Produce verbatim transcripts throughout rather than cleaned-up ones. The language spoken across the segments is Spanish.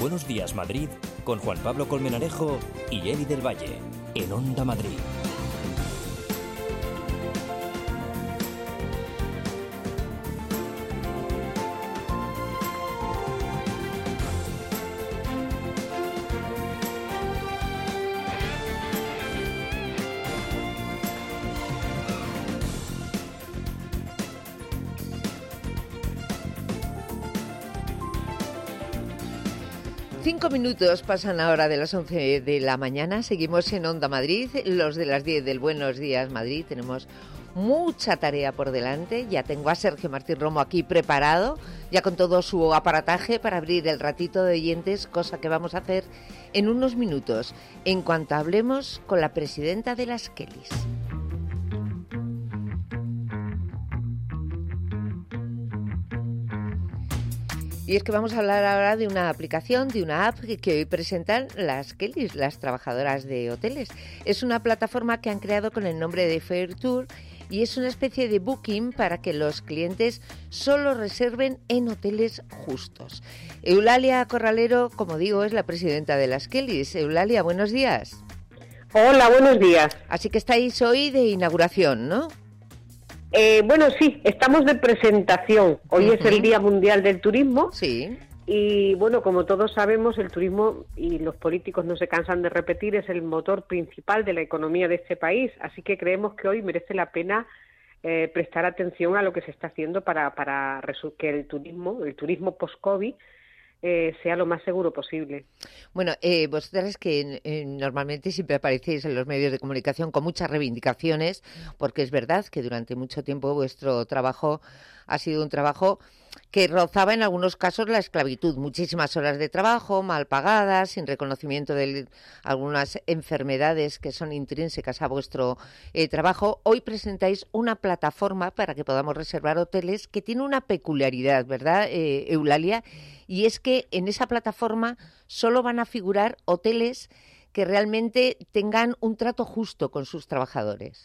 Buenos Días Madrid con Juan Pablo Colmenarejo y Eli del Valle en Onda Madrid. Cinco minutos pasan ahora de las once de la mañana. Seguimos en Onda Madrid, los de las diez del Buenos Días Madrid. Tenemos mucha tarea por delante. Ya tengo a Sergio Martín Romo aquí preparado, ya con todo su aparataje para abrir el ratito de oyentes, cosa que vamos a hacer en unos minutos, en cuanto hablemos con la presidenta de las Kellys. Y es que vamos a hablar ahora de una aplicación, de una app que hoy presentan las Kellys, las trabajadoras de hoteles. Es una plataforma que han creado con el nombre de Fair Tour y es una especie de booking para que los clientes solo reserven en hoteles justos. Eulalia Corralero, como digo, es la presidenta de las Kellys. Eulalia, buenos días. Hola, buenos días. Así que estáis hoy de inauguración, ¿no? Eh, bueno, sí, estamos de presentación. Hoy uh-huh. es el Día Mundial del Turismo. Sí. Y bueno, como todos sabemos, el turismo, y los políticos no se cansan de repetir, es el motor principal de la economía de este país. Así que creemos que hoy merece la pena eh, prestar atención a lo que se está haciendo para, para que el turismo, el turismo post-COVID, Eh, sea lo más seguro posible. Bueno, eh, vosotras que eh, normalmente siempre aparecéis en los medios de comunicación con muchas reivindicaciones, porque es verdad que durante mucho tiempo vuestro trabajo ha sido un trabajo que rozaba en algunos casos la esclavitud, muchísimas horas de trabajo, mal pagadas, sin reconocimiento de algunas enfermedades que son intrínsecas a vuestro eh, trabajo. Hoy presentáis una plataforma para que podamos reservar hoteles que tiene una peculiaridad, ¿verdad, eh, Eulalia? Y es que en esa plataforma solo van a figurar hoteles que realmente tengan un trato justo con sus trabajadores.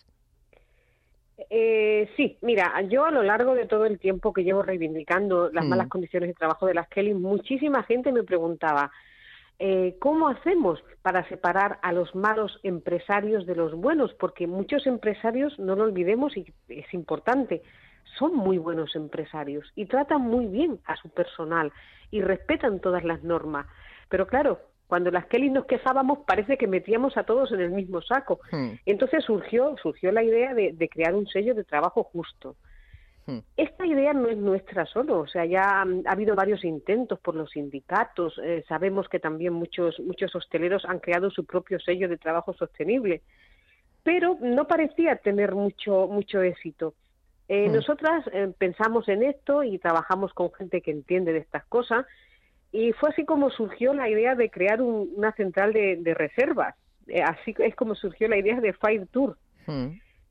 Eh, sí, mira, yo a lo largo de todo el tiempo que llevo reivindicando las mm. malas condiciones de trabajo de las Kellys, muchísima gente me preguntaba eh, ¿cómo hacemos para separar a los malos empresarios de los buenos? Porque muchos empresarios, no lo olvidemos y es importante, son muy buenos empresarios y tratan muy bien a su personal y respetan todas las normas, pero claro, cuando las Kellys nos quejábamos parece que metíamos a todos en el mismo saco. Hmm. Entonces surgió surgió la idea de, de crear un sello de trabajo justo. Hmm. Esta idea no es nuestra solo, o sea, ya ha habido varios intentos por los sindicatos, eh, sabemos que también muchos muchos hosteleros han creado su propio sello de trabajo sostenible, pero no parecía tener mucho mucho éxito. Eh, hmm. Nosotras eh, pensamos en esto y trabajamos con gente que entiende de estas cosas. Y fue así como surgió la idea de crear un, una central de, de reservas. Eh, así es como surgió la idea de Fair Tour. Mm.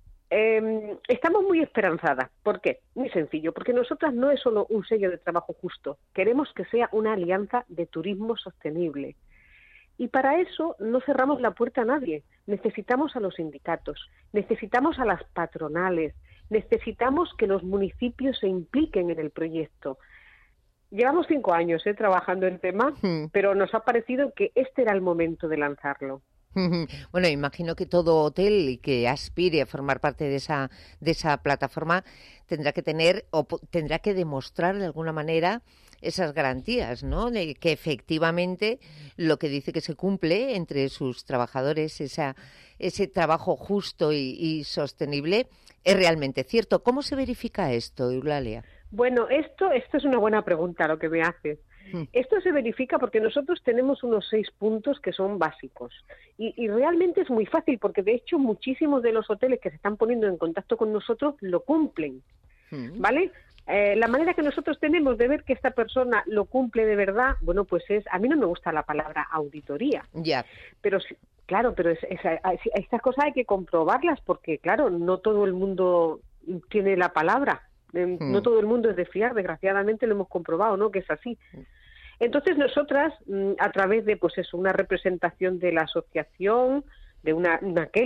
Eh, estamos muy esperanzadas. ¿Por qué? Muy sencillo. Porque nosotras no es solo un sello de trabajo justo. Queremos que sea una alianza de turismo sostenible. Y para eso no cerramos la puerta a nadie. Necesitamos a los sindicatos, necesitamos a las patronales, necesitamos que los municipios se impliquen en el proyecto. Llevamos cinco años eh, trabajando en el tema, mm. pero nos ha parecido que este era el momento de lanzarlo. Bueno, imagino que todo hotel que aspire a formar parte de esa de esa plataforma tendrá que tener o tendrá que demostrar de alguna manera esas garantías, ¿no? De que efectivamente lo que dice que se cumple entre sus trabajadores, esa, ese trabajo justo y, y sostenible, es realmente cierto. ¿Cómo se verifica esto, Eulalia? Bueno, esto, esto es una buena pregunta lo que me haces. Mm. Esto se verifica porque nosotros tenemos unos seis puntos que son básicos y, y realmente es muy fácil porque de hecho muchísimos de los hoteles que se están poniendo en contacto con nosotros lo cumplen, mm. ¿vale? Eh, la manera que nosotros tenemos de ver que esta persona lo cumple de verdad, bueno, pues es, a mí no me gusta la palabra auditoría, ya, yeah. pero claro, pero es, es, es, estas cosas hay que comprobarlas porque claro, no todo el mundo tiene la palabra. Hmm. No todo el mundo es de fiar, desgraciadamente lo hemos comprobado, ¿no? Que es así. Entonces nosotras, a través de pues eso, una representación de la asociación, de una, una Kelly,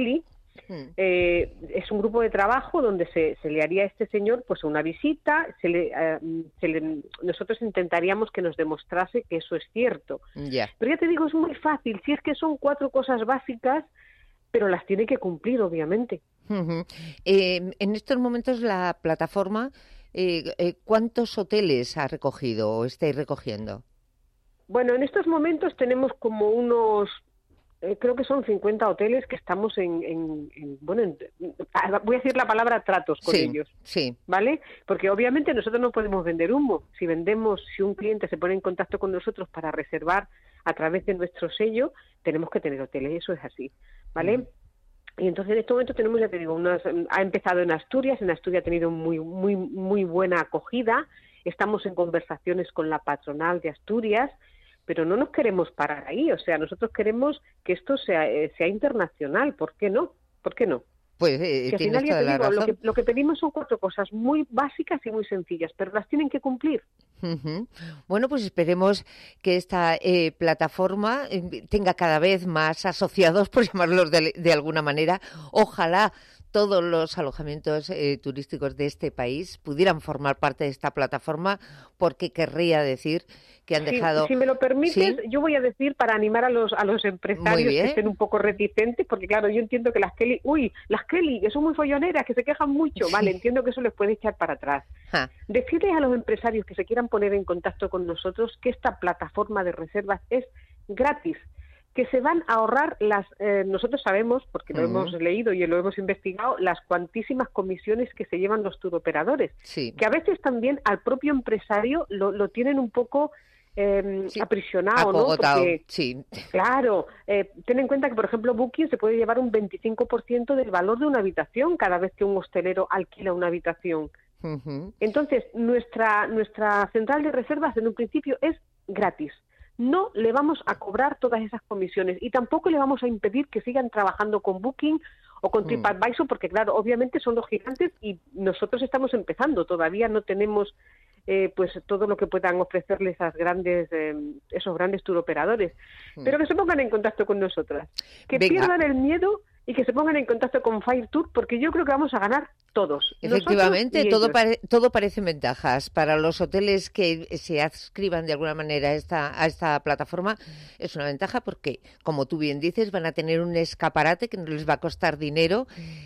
Mm. Eh, es un grupo de trabajo donde se, se le haría a este señor pues una visita, se le, eh, se le, nosotros intentaríamos que nos demostrase que eso es cierto. Yeah. Pero ya te digo, es muy fácil, si es que son cuatro cosas básicas, pero las tiene que cumplir, obviamente. Uh-huh. Eh, en estos momentos la plataforma, eh, eh, ¿cuántos hoteles ha recogido o estáis recogiendo? Bueno, en estos momentos tenemos como unos, eh, creo que son cincuenta hoteles que estamos en, en, en bueno, en, voy a decir la palabra tratos con sí, ellos, sí. ¿vale? Porque obviamente nosotros no podemos vender humo. Si vendemos, si un cliente se pone en contacto con nosotros para reservar a través de nuestro sello, tenemos que tener hoteles, eso es así, ¿vale? Mm. Y entonces en este momento tenemos, ya te digo, unas, ha empezado en Asturias, en Asturias ha tenido muy, muy, muy buena acogida, estamos en conversaciones con la patronal de Asturias, pero no nos queremos parar ahí, o sea, nosotros queremos que esto sea, eh, sea internacional, ¿por qué no? ¿Por qué no? Pues eh, que al tienes final ya toda te la digo, razón. Lo que, lo que pedimos son cuatro cosas muy básicas y muy sencillas, pero las tienen que cumplir. Uh-huh. Bueno, pues esperemos que esta eh, plataforma eh, tenga cada vez más asociados, por llamarlos de, de alguna manera. Ojalá todos los alojamientos eh, turísticos de este país pudieran formar parte de esta plataforma, porque querría decir que han dejado... Sí, si me lo permites, ¿sí? Yo voy a decir para animar a los a los empresarios que estén un poco reticentes, porque claro, yo entiendo que las Kelly, uy, las Kelly, que son muy folloneras, que se quejan mucho, sí. Vale, entiendo que eso les puede echar para atrás. Ah. Decirles a los empresarios que se quieran poner en contacto con nosotros que esta plataforma de reservas es gratis, que se van a ahorrar las, eh, nosotros sabemos, porque lo uh-huh. hemos leído y lo hemos investigado, las cuantísimas comisiones que se llevan los turoperadores, sí. que a veces también al propio empresario lo, lo tienen un poco eh, sí. aprisionado, ¿no? Porque, sí. claro, eh, ten en cuenta que, por ejemplo, Booking se puede llevar un veinticinco por ciento del valor de una habitación cada vez que un hostelero alquila una habitación. Uh-huh. Entonces, nuestra, nuestra central de reservas en un principio es gratis. No le vamos a cobrar todas esas comisiones y tampoco le vamos a impedir que sigan trabajando con Booking o con TripAdvisor, porque claro, obviamente son los gigantes y nosotros estamos empezando, todavía no tenemos eh, pues todo lo que puedan ofrecerles esas grandes, eh, esos grandes turoperadores, pero que se pongan en contacto con nosotras, que Venga. pierdan el miedo y que se pongan en contacto con Fire Tour, porque yo creo que vamos a ganar todos. Efectivamente, todo, pare, todo parecen ventajas. Para los hoteles que se adscriban de alguna manera a esta, a esta plataforma, es una ventaja porque, como tú bien dices, van a tener un escaparate que no les va a costar dinero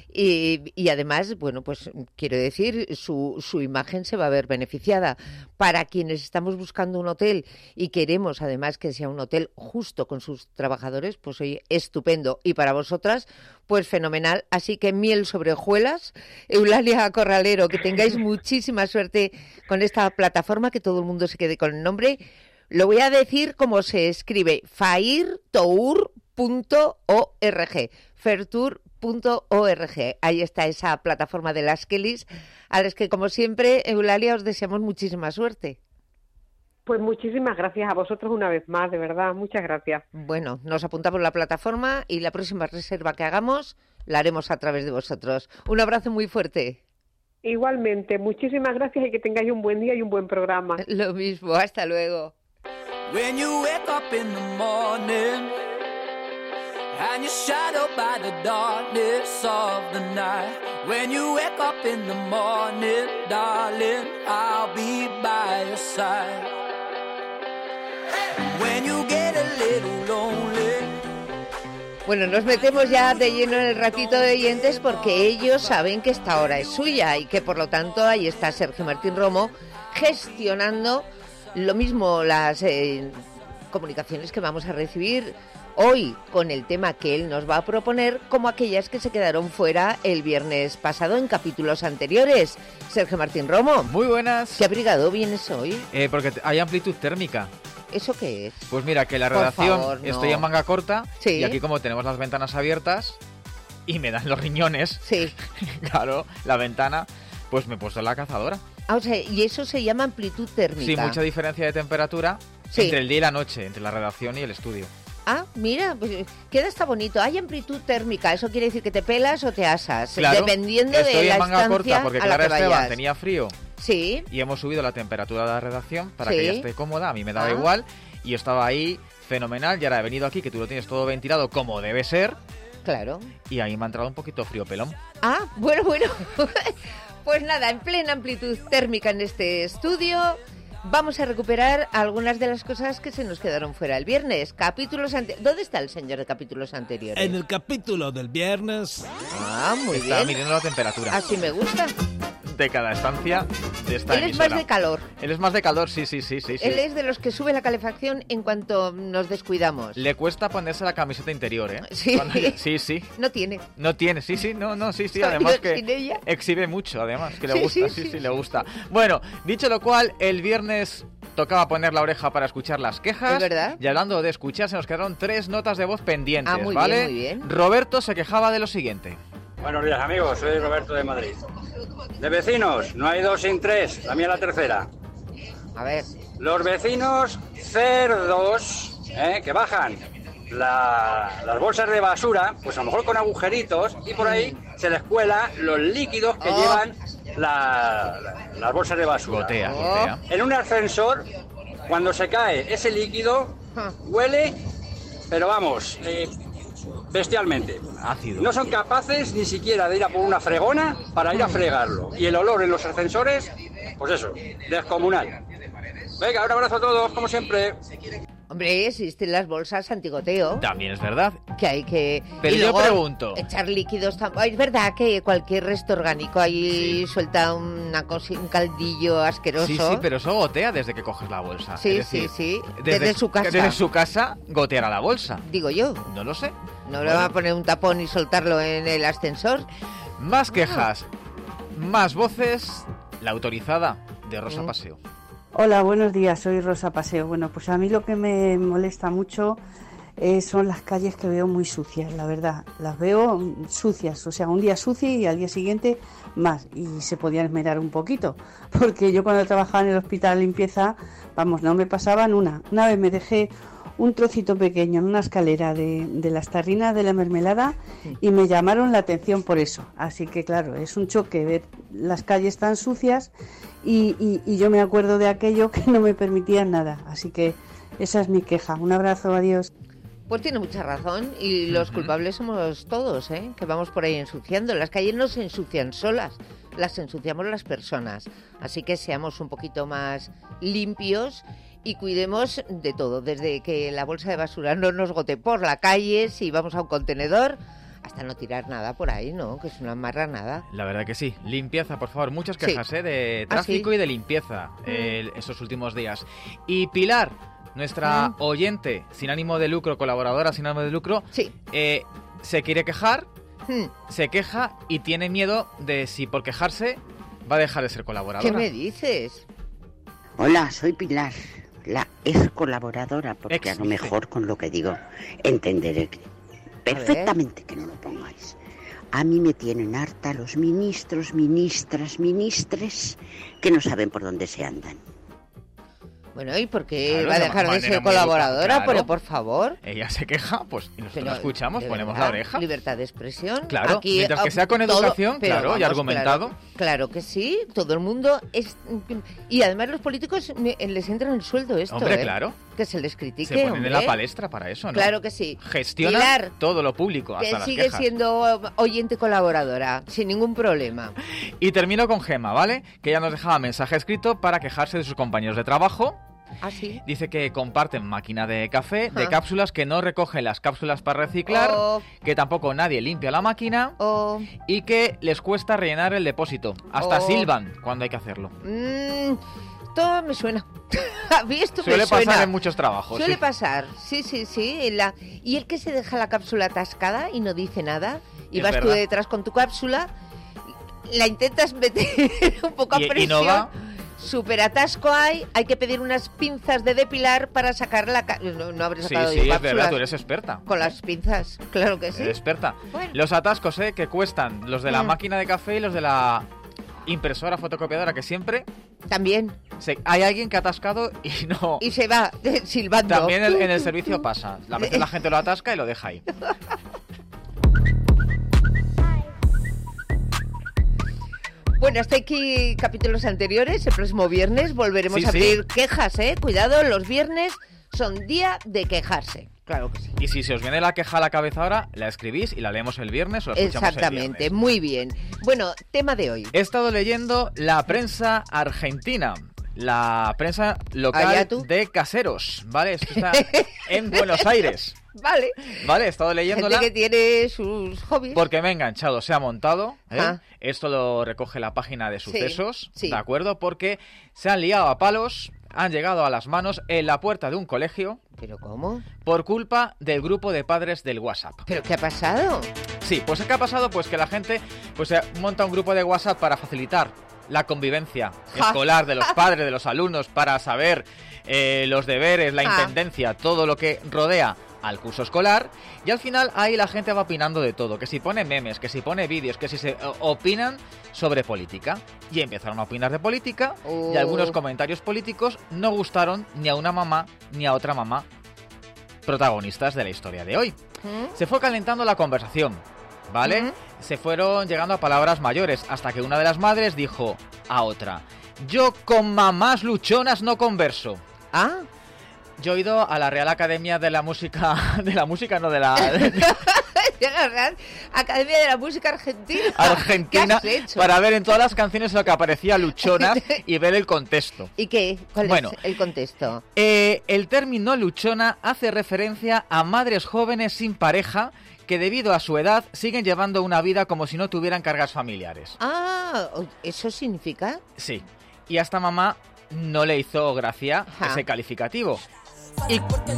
y, y además, bueno, pues quiero decir, su, su imagen se va a ver beneficiada. Para quienes estamos buscando un hotel y queremos además que sea un hotel justo con sus trabajadores, pues oye, estupendo. Y para vosotras, pues fenomenal. Así que miel sobre hojuelas. Eulalia Corralero, que tengáis muchísima suerte con esta plataforma, que todo el mundo se quede con el nombre. Lo voy a decir como se escribe, fairtour punto org, fairtour punto org. Ahí está esa plataforma de las Kellys, a las que, como siempre, Eulalia, os deseamos muchísima suerte. Pues muchísimas gracias a vosotros una vez más, de verdad, muchas gracias. Bueno, nos apuntamos la plataforma y la próxima reserva que hagamos la haremos a través de vosotros. Un abrazo muy fuerte. Igualmente, muchísimas gracias y que tengáis un buen día y un buen programa. Lo mismo, hasta luego. When you wake up in the morning and you're shadowed by the darkness of the night. When you wake up in the morning, darling, I'll be by your side. When you get a little lonely. Bueno, nos metemos ya de lleno en el ratito de oyentes porque ellos saben que esta hora es suya y que por lo tanto ahí está Sergio Martín Romo gestionando lo mismo las eh, comunicaciones que vamos a recibir hoy con el tema que él nos va a proponer, como aquellas que se quedaron fuera el viernes pasado en capítulos anteriores. Sergio Martín Romo. Muy buenas. ¿Qué abrigado vienes hoy? Eh, porque hay amplitud térmica. ¿Eso qué es? Pues mira, que la Por redacción favor, no. estoy en manga corta, ¿Sí? Y aquí como tenemos las ventanas abiertas y me dan los riñones, sí. Claro, la ventana, pues me he puesto la cazadora. Ah, o sea, y eso se llama amplitud térmica. Sí, mucha diferencia de temperatura sí. entre el día y la noche, entre la redacción y el estudio. Ah, mira, pues queda hasta bonito. Hay amplitud térmica, eso quiere decir que te pelas o te asas, claro, dependiendo de estoy la en manga estancia corta porque a la Clara que Esteban vayas. tenía frío. Sí. Y hemos subido la temperatura de la redacción para sí. que ella esté cómoda, a mí me daba ah. igual. Y yo estaba ahí fenomenal y ahora he venido aquí, que tú lo tienes todo ventilado como debe ser. Claro. Y ahí me ha entrado un poquito frío pelón. Ah, bueno, bueno. Pues nada, en plena amplitud térmica en este estudio, vamos a recuperar algunas de las cosas que se nos quedaron fuera el viernes. Capítulos ante... ¿Dónde está el señor de capítulos anteriores? En el capítulo del viernes. Ah, muy Está bien. midiendo la temperatura. Así me gusta. De cada estancia de esta Él es emisora. más de calor. Él es más de calor, sí, sí, sí, sí. sí. Él es de los que sube la calefacción en cuanto nos descuidamos. Le cuesta ponerse la camiseta interior, ¿eh? Sí. Cuando- sí, sí. No tiene. No tiene, sí, sí, no, no, sí, sí, Soy además yo que sin ella. exhibe mucho, además, que le Sí, gusta, sí, sí, sí, sí, le sí. gusta. Bueno, dicho lo cual, el viernes tocaba poner la oreja para escuchar las quejas. Es verdad. Y hablando de escuchar, se nos quedaron tres notas de voz pendientes, Ah, muy ¿vale? bien, muy bien. Roberto se quejaba de lo siguiente. Buenos días amigos, soy Roberto de Madrid. De vecinos, no hay dos sin tres, la mía es la tercera. A ver. Los vecinos cerdos, ¿eh? que bajan la- las bolsas de basura, pues a lo mejor con agujeritos, y por ahí se les cuela los líquidos que Oh. llevan la- la- las bolsas de basura. Gotea, Oh. gotea. En un ascensor, cuando se cae ese líquido, Ah. huele, pero vamos, eh, bestialmente. Ácido. No son capaces ni siquiera de ir a por una fregona para ir a fregarlo. Y el olor en los ascensores, pues eso, descomunal. Venga, un abrazo a todos, como siempre. Hombre, existen las bolsas antigoteo. También es verdad. Que hay que... Pero y yo luego pregunto. echar líquidos... tam- Es verdad que cualquier resto orgánico ahí Sí. suelta una cosa, un caldillo asqueroso. Sí, sí, pero eso gotea desde que coges la bolsa. Sí, Es decir, sí, sí. Desde su casa. Desde su casa goteará la bolsa. Digo yo. No lo sé. No le Bueno. van a poner un tapón y soltarlo en el ascensor. Más quejas, más voces, la autorizada de Rosa Mm. Paseo. Hola, buenos días, soy Rosa Paseo. Bueno, pues a mí lo que me molesta mucho eh, son las calles que veo muy sucias, la verdad. Las veo mm, sucias, o sea, un día sucia y al día siguiente más. Y se podían esmerar un poquito, porque yo cuando trabajaba en el hospital de limpieza, vamos, no me pasaban una. Una vez me dejé un trocito pequeño en una escalera de, de las tarrinas de la mermelada y me llamaron la atención por eso. Así que claro, es un choque ver las calles tan sucias y, y, y yo me acuerdo de aquello que no me permitían nada. Así que esa es mi queja. Un abrazo, adiós. Pues tiene mucha razón y los Ujú. culpables somos todos, ¿eh? Que vamos por ahí ensuciando. Las calles no se ensucian solas, las ensuciamos las personas. Así que seamos un poquito más limpios y cuidemos de todo, desde que la bolsa de basura no nos gote por la calle, si vamos a un contenedor, hasta no tirar nada por ahí, ¿no? Que es una marranada. La verdad que sí. Limpieza, por favor. Muchas Sí. quejas, ¿eh? De ¿Ah, tráfico sí? y de limpieza eh, estos últimos días. Y Pilar, nuestra Mm. oyente sin ánimo de lucro, colaboradora sin ánimo de lucro, Sí. eh, se quiere quejar, Hmm. se queja y tiene miedo de si por quejarse va a dejar de ser colaboradora. ¿Qué me dices? Hola, soy Pilar, la ex colaboradora, porque Ex, a lo dice. mejor con lo que digo entenderé que- perfectamente que no lo pongáis. A mí me tienen harta los ministros, ministras, ministres que no saben por dónde se andan. Bueno, ¿y por qué Claro, va a de dejar de manera ser muy colaboradora? educada, Pero claro. por favor. Ella se queja, pues, y nosotros Pero, la escuchamos, de ponemos verdad, la oreja. Libertad de expresión. Claro, Aquí, mientras que ah, sea con todo- educación, pero claro, y vamos, argumentado. Claro, claro que sí, todo el mundo es... Y además los políticos me- les entra en el sueldo esto, Hombre, ¿eh? claro. Que se les critique, Se ponen hombre. en la palestra para eso, ¿no? Claro que sí. Gestiona Pilar, todo lo público, hasta que las sigue quejas. siendo oyente colaboradora, sin ningún problema. Y termino con Gema, ¿vale? Que ella nos dejaba mensaje escrito para quejarse de sus compañeros de trabajo. ¿Ah, sí? Dice que comparten máquina de café, de Ah. cápsulas, que no recogen las cápsulas para reciclar, Oh. que tampoco nadie limpia la máquina Oh, y que les cuesta rellenar el depósito. Hasta Oh. silban cuando hay que hacerlo. mm, todo me suena. A mí esto Suele me suena. pasar en muchos trabajos. Suele sí. pasar, sí, sí, sí. en la- Y el que se deja la cápsula atascada y no dice nada, y Es vas tú verdad. detrás con tu cápsula, la intentas meter un poco a Y- y presión. no va. Súper atasco hay, hay que pedir unas pinzas de depilar para sacar la cápsula. No, no habré Sí, sacado sí, yo es cápsulas verdad, tú eres experta. con las pinzas, claro que sí. Eres experta. Bueno. Los atascos, ¿eh? Que cuestan, los de la Mm. máquina de café y los de la impresora fotocopiadora, que siempre También. se- hay alguien que ha atascado y no... Y se va silbando. También el- en el servicio pasa. A veces la gente lo atasca y lo deja ahí. Bueno, hasta aquí capítulos anteriores. El próximo viernes volveremos Sí, a sí. pedir quejas, ¿eh? Cuidado, los viernes son día de quejarse. Claro que sí. Y si se os viene la queja a la cabeza ahora, la escribís y la leemos el viernes o la escuchamos Exactamente, el viernes. muy bien. Bueno, tema de hoy. He estado leyendo la prensa argentina. La prensa local ¿Allá tú? de Caseros, ¿vale? Esto está en Buenos Aires. Vale. Vale, he estado leyéndola. Gente que tiene sus hobbies. Porque me he enganchado, se ha montado. ¿eh? Ah. Esto lo recoge la página de sucesos, sí. ¿de acuerdo? Porque se han liado a palos, han llegado a las manos en la puerta de un colegio. ¿Pero cómo? Por culpa del grupo de padres del WhatsApp. ¿Pero qué ha pasado? Sí, pues ¿qué ha pasado? Pues que la gente pues se monta un grupo de WhatsApp para facilitar la convivencia Ja. escolar de los padres, de los alumnos, para saber eh, los deberes, la Ja. intendencia, todo lo que rodea al curso escolar, y al final ahí la gente va opinando de todo, que si pone memes, que si pone vídeos, que si se o, opinan sobre política, y empezaron a opinar de política, Oh. y algunos comentarios políticos no gustaron ni a una mamá ni a otra mamá protagonistas de la historia de hoy. ¿Mm? Se fue calentando la conversación, ¿vale? Ujú. Se fueron llegando a palabras mayores, hasta que una de las madres dijo a otra: yo con mamás luchonas no converso. Ah, Yo he ido a la Real Academia de la Música, de la música, no de la de la Real Academia de la Música Argentina. Argentina, ¿Qué has hecho? para ver en todas las canciones lo que aparecía luchonas y ver el contexto. ¿Y qué? ¿Cuál Bueno. es el contexto? Eh, el término luchona hace referencia a madres jóvenes sin pareja que debido a su edad siguen llevando una vida como si no tuvieran cargas familiares. Ah, ¿eso significa? Sí, y a esta mamá no le hizo gracia Ajá. ese calificativo. Y...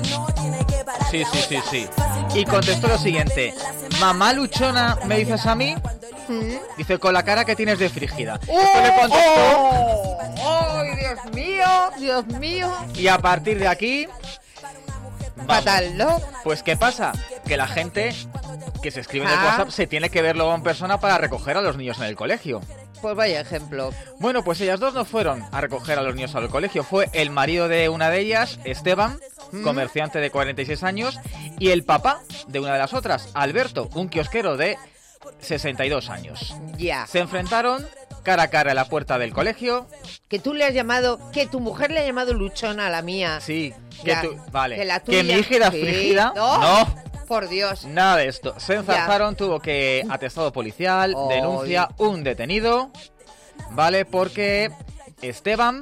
Sí, sí, sí, sí. Y contestó lo siguiente: mamá luchona, ¿me dices a mí? ¿Mm? Dice, con la cara que tienes de frígida. ¡Oh! Esto le contestó, ¡Oh! ¡Ay, Dios mío! ¡Dios mío! y a partir de aquí... vamos. Fatal, ¿no? Pues ¿qué pasa? Que la gente que se escribe en el Ah. WhatsApp se tiene que ver luego en persona para recoger a los niños en el colegio. Pues vaya ejemplo. Bueno, pues ellas dos no fueron a recoger a los niños al colegio. Fue el marido de una de ellas, Esteban, ¿Mm? comerciante de cuarenta y seis años, y el papá de una de las otras, Alberto, un kiosquero de sesenta y dos años. Ya. Se enfrentaron cara a cara a la puerta del colegio. Que tú le has llamado, que tu mujer le ha llamado luchona a la mía. Sí, que Ya, tú... Vale. que la Que mi tuya- hija era Sí. frígida. No. No. Por Dios. Nada de esto. Se enzarzaron, tuvo que atestado policial, Ay. denuncia, un detenido, ¿vale? Porque Esteban,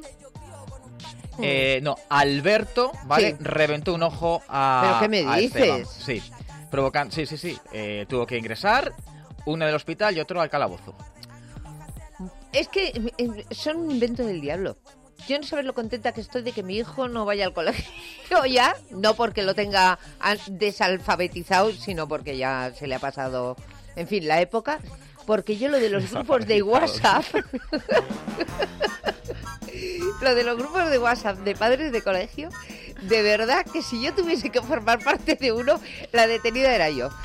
eh, no, Alberto, ¿vale? Sí. Reventó un ojo a ¿Pero qué me a Esteban. dices? Sí, provocan, sí, sí, sí. Eh, tuvo que ingresar, uno del hospital y otro al calabozo. Es que eh, son un invento del diablo. Yo no sabes lo contenta que estoy de que mi hijo no vaya al colegio ya, no porque lo tenga a- desalfabetizado, sino porque ya se le ha pasado, en fin, la época. Porque yo lo de los grupos de WhatsApp, lo de los grupos de WhatsApp de padres de colegio, de verdad que si yo tuviese que formar parte de uno, la detenida era yo.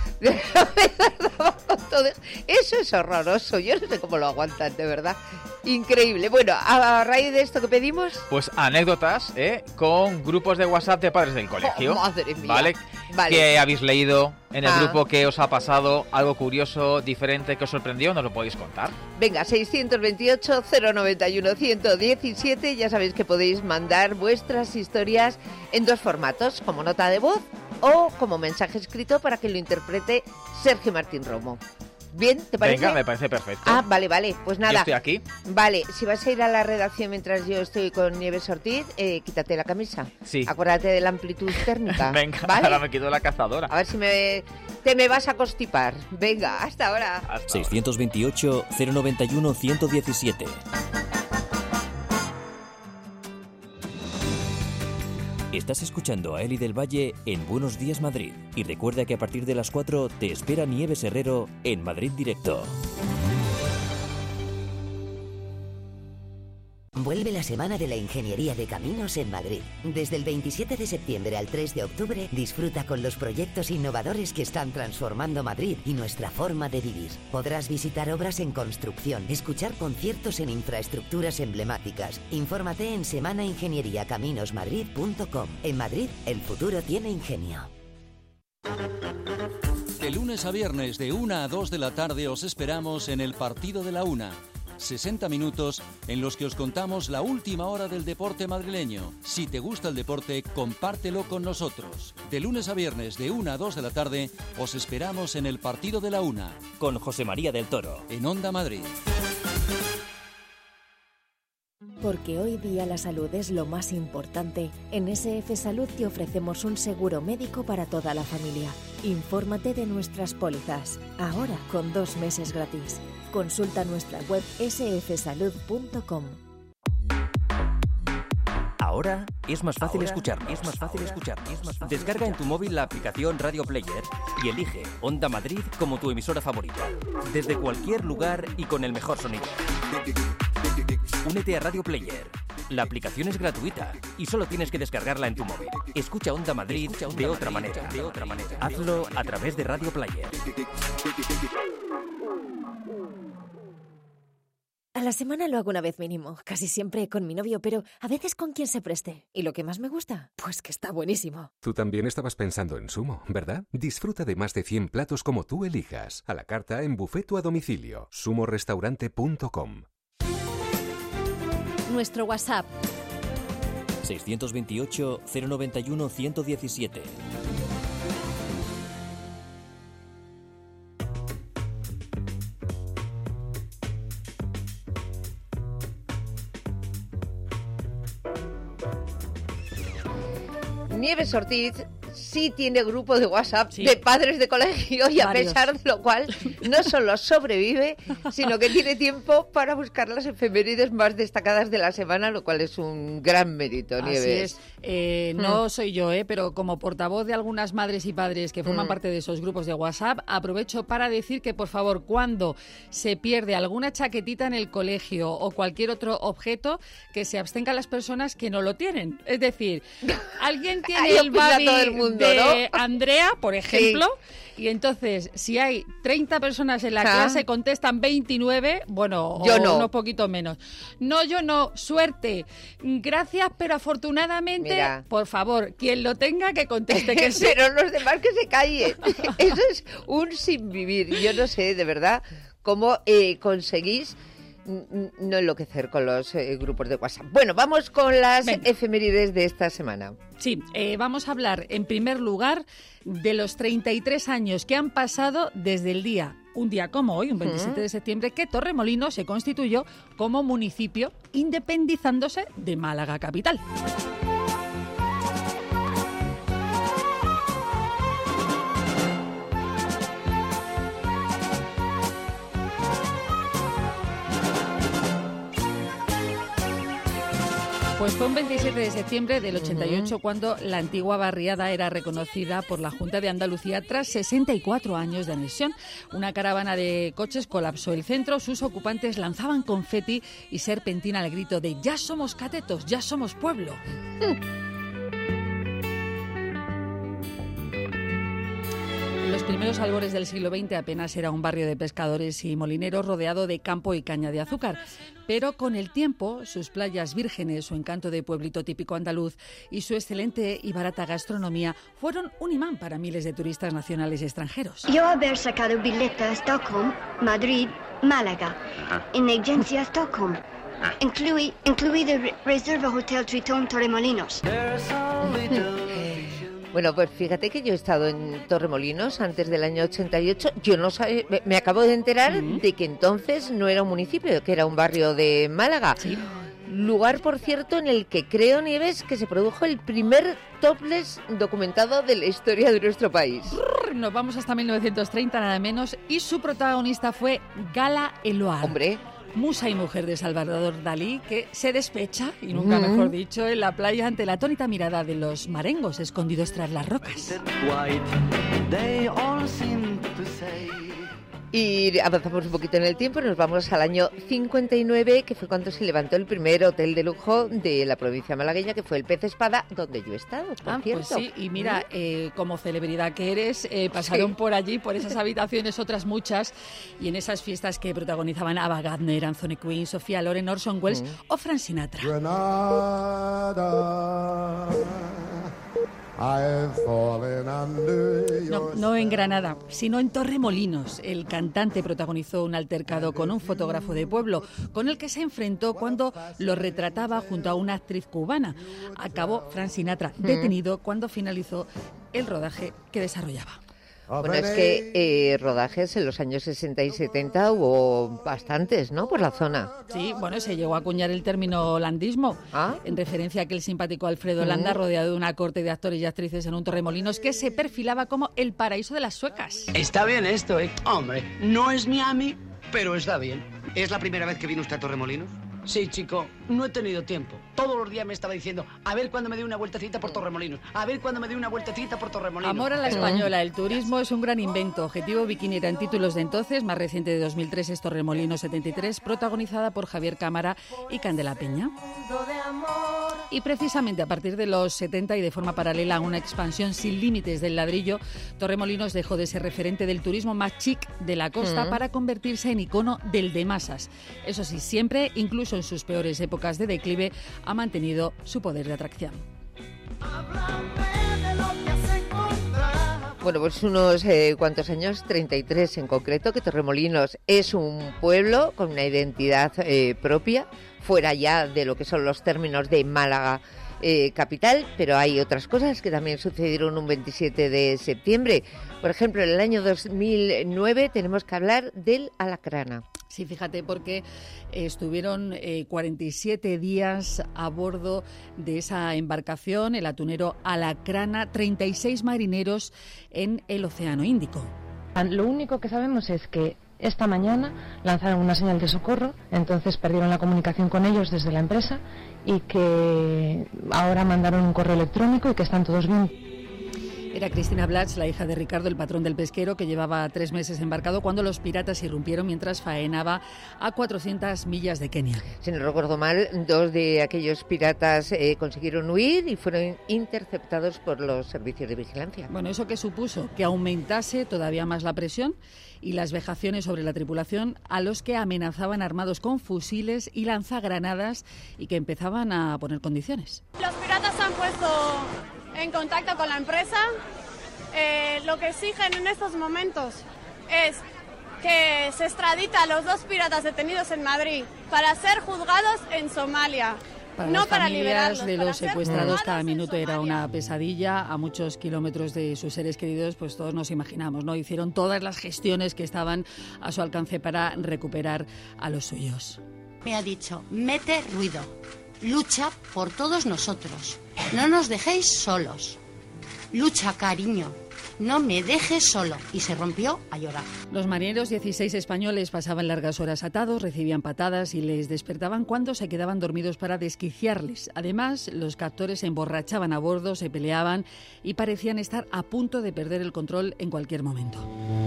Eso es horroroso, yo no sé cómo lo aguantan, de verdad. Increíble. Bueno, a raíz de esto que pedimos... Pues anécdotas, ¿eh? Con grupos de WhatsApp de padres del colegio. Oh, madre mía. ¿Vale? Vale. ¿Qué habéis leído en el Ah. grupo? ¿Qué os ha pasado? ¿Algo curioso, diferente, que os sorprendió? ¿Nos lo podéis contar? Venga, seiscientos veintiocho, cero noventa y uno, ciento diecisiete. Ya sabéis que podéis mandar vuestras historias en dos formatos, como nota de voz o como mensaje escrito para que lo interprete Sergio Martín Romo. ¿Bien? ¿Te parece? Venga, me parece perfecto. Ah, vale, vale. Pues Yo nada. estoy aquí. Vale, si vas a ir a la redacción mientras yo estoy con Nieves Ortiz, eh, quítate la camisa. Sí. Acuérdate de la amplitud térmica. Venga, ¿vale? ahora me quito la cazadora. A ver si me te me vas a constipar. Venga, hasta ahora. Hasta ahora. seiscientos veintiocho, cero noventa y uno, ciento diecisiete. Estás escuchando a Eli del Valle en Buenos Días Madrid. Y recuerda que a partir de las cuatro te espera Nieves Herrero en Madrid Directo. Vuelve la Semana de la Ingeniería de Caminos en Madrid. Desde el veintisiete de septiembre al tres de octubre, disfruta con los proyectos innovadores que están transformando Madrid y nuestra forma de vivir. Podrás visitar obras en construcción, escuchar conciertos en infraestructuras emblemáticas. Infórmate en semana ingeniería caminos madrid punto com. En Madrid, el futuro tiene ingenio. De lunes a viernes de una a dos de la tarde os esperamos en el Partido de la Una. sesenta minutos en los que os contamos la última hora del deporte madrileño. Si te gusta el deporte, compártelo con nosotros. De lunes a viernes, de una a dos de la tarde, os esperamos en el Partido de la Una. Con José María del Toro. En Onda Madrid. Porque hoy día la salud es lo más importante, en S F Salud te ofrecemos un seguro médico para toda la familia. Infórmate de nuestras pólizas, ahora con dos meses gratis. Consulta nuestra web ese efe salud punto com. Ahora es más fácil escucharnos. Es más fácil escucharnos. Descarga en tu móvil la aplicación Radio Player y elige Onda Madrid como tu emisora favorita. Desde cualquier lugar y con el mejor sonido. Únete a Radio Player. La aplicación es gratuita y solo tienes que descargarla en tu móvil. Escucha Onda Madrid de otra manera. De otra manera. Hazlo a través de Radio Player. A la semana lo hago una vez mínimo, casi siempre con mi novio, pero a veces con quien se preste. ¿Y lo que más me gusta? Pues que está buenísimo. Tú también estabas pensando en Sumo, ¿verdad? Disfruta de más de cien platos como tú elijas. A la carta en buffet o a domicilio. sumo restaurante punto com. Nuestro WhatsApp seiscientos veintiocho, cero noventa y uno, ciento diecisiete. Nieves Ortiz sí tiene grupo de WhatsApp sí. de padres de colegio y Varios. a pesar de lo cual no solo sobrevive, sino que tiene tiempo para buscar las efemérides más destacadas de la semana, lo cual es un gran mérito, Nieves. Así es. Eh, no mm. soy yo, eh, pero como portavoz de algunas madres y padres que forman mm. parte de esos grupos de WhatsApp, aprovecho para decir que, por favor, cuando se pierde alguna chaquetita en el colegio o cualquier otro objeto, que se abstengan las personas que no lo tienen. Es decir, alguien tiene el babi de ¿no? Andrea, por ejemplo, sí. y entonces si hay treinta personas en la ¿Ah? clase, contestan veintinueve, bueno, yo o no. unos poquito menos. No, yo no, suerte. Gracias, pero afortunadamente, Mira. por favor, quien lo tenga que conteste que sí. Pero los demás que se callen. Eso es un sin vivir. Yo no sé, de verdad, cómo eh, conseguís no enloquecer con los eh, grupos de WhatsApp. Bueno, vamos con las Venga. efemérides de esta semana. Sí, eh, vamos a hablar en primer lugar de los treinta y tres años que han pasado desde el día, un día como hoy, un veintisiete de septiembre, que Torremolinos se constituyó como municipio independizándose de Málaga capital. Pues fue un veintisiete de septiembre del ochenta y ocho uh-huh. cuando la antigua barriada era reconocida por la Junta de Andalucía tras sesenta y cuatro años de anexión. Una caravana de coches colapsó el centro, sus ocupantes lanzaban confeti y serpentina al grito de «Ya somos catetos, ya somos pueblo». En los primeros albores del siglo veinte apenas era un barrio de pescadores y molineros rodeado de campo y caña de azúcar. Pero con el tiempo, sus playas vírgenes, su encanto de pueblito típico andaluz y su excelente y barata gastronomía fueron un imán para miles de turistas nacionales y extranjeros. Yo haber sacado billete a Stockholm, Madrid, Málaga, en agencia Stockholm. Incluí, incluido Reserva Hotel Tritón Torremolinos. Bueno, pues fíjate que yo he estado en Torremolinos antes del año ochenta y ocho. Yo no sabía, me acabo de enterar uh-huh. de que entonces no era un municipio, que era un barrio de Málaga. Sí. Lugar, por cierto, en el que creo, Nieves, que se produjo el primer topless documentado de la historia de nuestro país. Nos vamos hasta mil novecientos treinta, nada menos, y su protagonista fue Gala Eloire. Hombre. Musa y mujer de Salvador Dalí, que se despecha, y nunca mm. mejor dicho, en la playa ante la atónita mirada de los marengos escondidos tras las rocas. Y avanzamos un poquito en el tiempo, nos vamos al año cincuenta y nueve, que fue cuando se levantó el primer hotel de lujo de la provincia malagueña, que fue el Pez Espada, donde yo he estado, por ah, cierto. Pues sí, y mira, eh, como celebridad que eres, eh, pasaron sí. por allí, por esas habitaciones, otras muchas, y en esas fiestas que protagonizaban Ava Gardner, Anthony Quinn, Sofía Loren, Orson Welles mm. o Frank Sinatra. Granada, No, no en Granada, sino en Torremolinos. El cantante protagonizó un altercado con un fotógrafo de pueblo, con el que se enfrentó cuando lo retrataba junto a una actriz cubana. Acabó Frank Sinatra detenido cuando finalizó el rodaje que desarrollaba. Bueno, es que eh, rodajes en los años sesenta y setenta hubo bastantes, ¿no?, por la zona. Sí, bueno, se llegó a acuñar el término landismo, ¿Ah? en referencia a aquel simpático Alfredo Landa, uh-huh. rodeado de una corte de actores y actrices en un Torremolinos que se perfilaba como el paraíso de las suecas. Está bien esto, ¿eh? Hombre, no es Miami, pero está bien. ¿Es la primera vez que viene usted a Torremolinos? Sí, chico, no he tenido tiempo. Todos los días me estaba diciendo, a ver cuándo me dé una vueltecita por Torremolinos, a ver cuándo me dé una vueltecita por Torremolinos. Amor a la española, el turismo es un gran invento. Objetivo Bikini era en títulos de entonces, más reciente de dos mil tres es Torremolinos setenta y tres, protagonizada por Javier Cámara y Candela Peña. Y precisamente a partir de los setenta y de forma paralela a una expansión sin límites del ladrillo, Torremolinos dejó de ser referente del turismo más chic de la costa mm. para convertirse en icono del de masas. Eso sí, siempre, incluso en sus peores épocas de declive, ha mantenido su poder de atracción. Bueno, pues unos eh, cuantos años, treinta y tres en concreto, que Torremolinos es un pueblo con una identidad eh, propia, fuera ya de lo que son los términos de Málaga eh, capital, pero hay otras cosas que también sucedieron un veintisiete de septiembre. Por ejemplo, en el año dos mil nueve tenemos que hablar del Alacrana. Sí, fíjate, porque estuvieron eh, cuarenta y siete días a bordo de esa embarcación, el atunero Alacrana, treinta y seis marineros en el Océano Índico. Lo único que sabemos es que esta mañana lanzaron una señal de socorro, entonces perdieron la comunicación con ellos desde la empresa y que ahora mandaron un correo electrónico y que están todos bien. Era Cristina Blatch, la hija de Ricardo, el patrón del pesquero, que llevaba tres meses embarcado cuando los piratas irrumpieron mientras faenaba a cuatrocientas millas de Kenia. Si no recuerdo mal, dos de aquellos piratas eh, consiguieron huir y fueron interceptados por los servicios de vigilancia. Bueno, ¿eso qué supuso? Que aumentase todavía más la presión y las vejaciones sobre la tripulación, a los que amenazaban armados con fusiles y lanzagranadas y que empezaban a poner condiciones. Los piratas se han puesto en contacto con la empresa. Eh, lo que exigen en estos momentos es que se extradita a los dos piratas detenidos en Madrid para ser juzgados en Somalia. Para no las para familias de los para secuestrados cada minuto era una pesadilla. A muchos kilómetros de sus seres queridos, pues todos nos imaginamos, ¿no? Hicieron todas las gestiones que estaban a su alcance para recuperar a los suyos. Me ha dicho, mete ruido, lucha por todos nosotros, no nos dejéis solos. Lucha, cariño, no me dejes solo. Y se rompió a llorar. Los marineros, dieciséis españoles, pasaban largas horas atados, recibían patadas y les despertaban cuando se quedaban dormidos para desquiciarles. Además, los captores se emborrachaban a bordo, se peleaban y parecían estar a punto de perder el control en cualquier momento.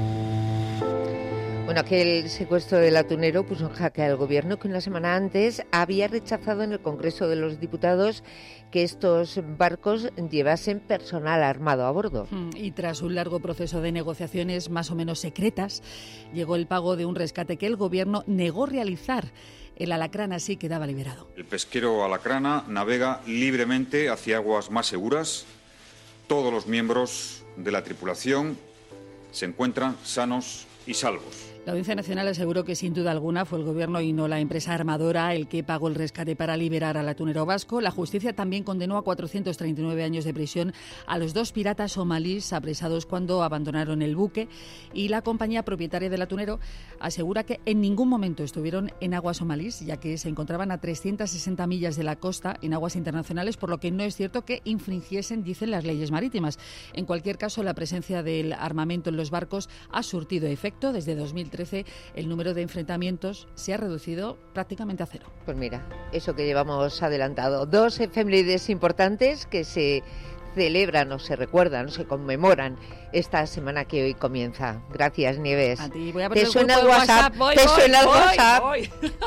Bueno, aquel secuestro del atunero puso en jaque al gobierno, que una semana antes había rechazado en el Congreso de los Diputados que estos barcos llevasen personal armado a bordo. Y tras un largo proceso de negociaciones más o menos secretas, llegó el pago de un rescate que el gobierno negó realizar. El Alacrana sí quedaba liberado. El pesquero Alacrana navega libremente hacia aguas más seguras. Todos los miembros de la tripulación se encuentran sanos y salvos. La Audiencia Nacional aseguró que sin duda alguna fue el gobierno y no la empresa armadora el que pagó el rescate para liberar al atunero vasco. La justicia también condenó a cuatrocientos treinta y nueve años de prisión a los dos piratas somalíes apresados cuando abandonaron el buque, y la compañía propietaria del atunero asegura que en ningún momento estuvieron en aguas somalíes, ya que se encontraban a trescientas sesenta millas de la costa en aguas internacionales, por lo que no es cierto que infringiesen, dicen, las leyes marítimas. En cualquier caso, la presencia del armamento en los barcos ha surtido efecto. Desde dos mil trece el número de enfrentamientos se ha reducido prácticamente a cero. Pues mira, eso que llevamos adelantado. Dos efemérides importantes que se celebran o se recuerdan o se conmemoran esta semana que hoy comienza. Gracias, Nieves. A ti. Voy a ¿Te el suena el WhatsApp? WhatsApp? Voy, ¿Te voy, suena el voy, WhatsApp? Voy.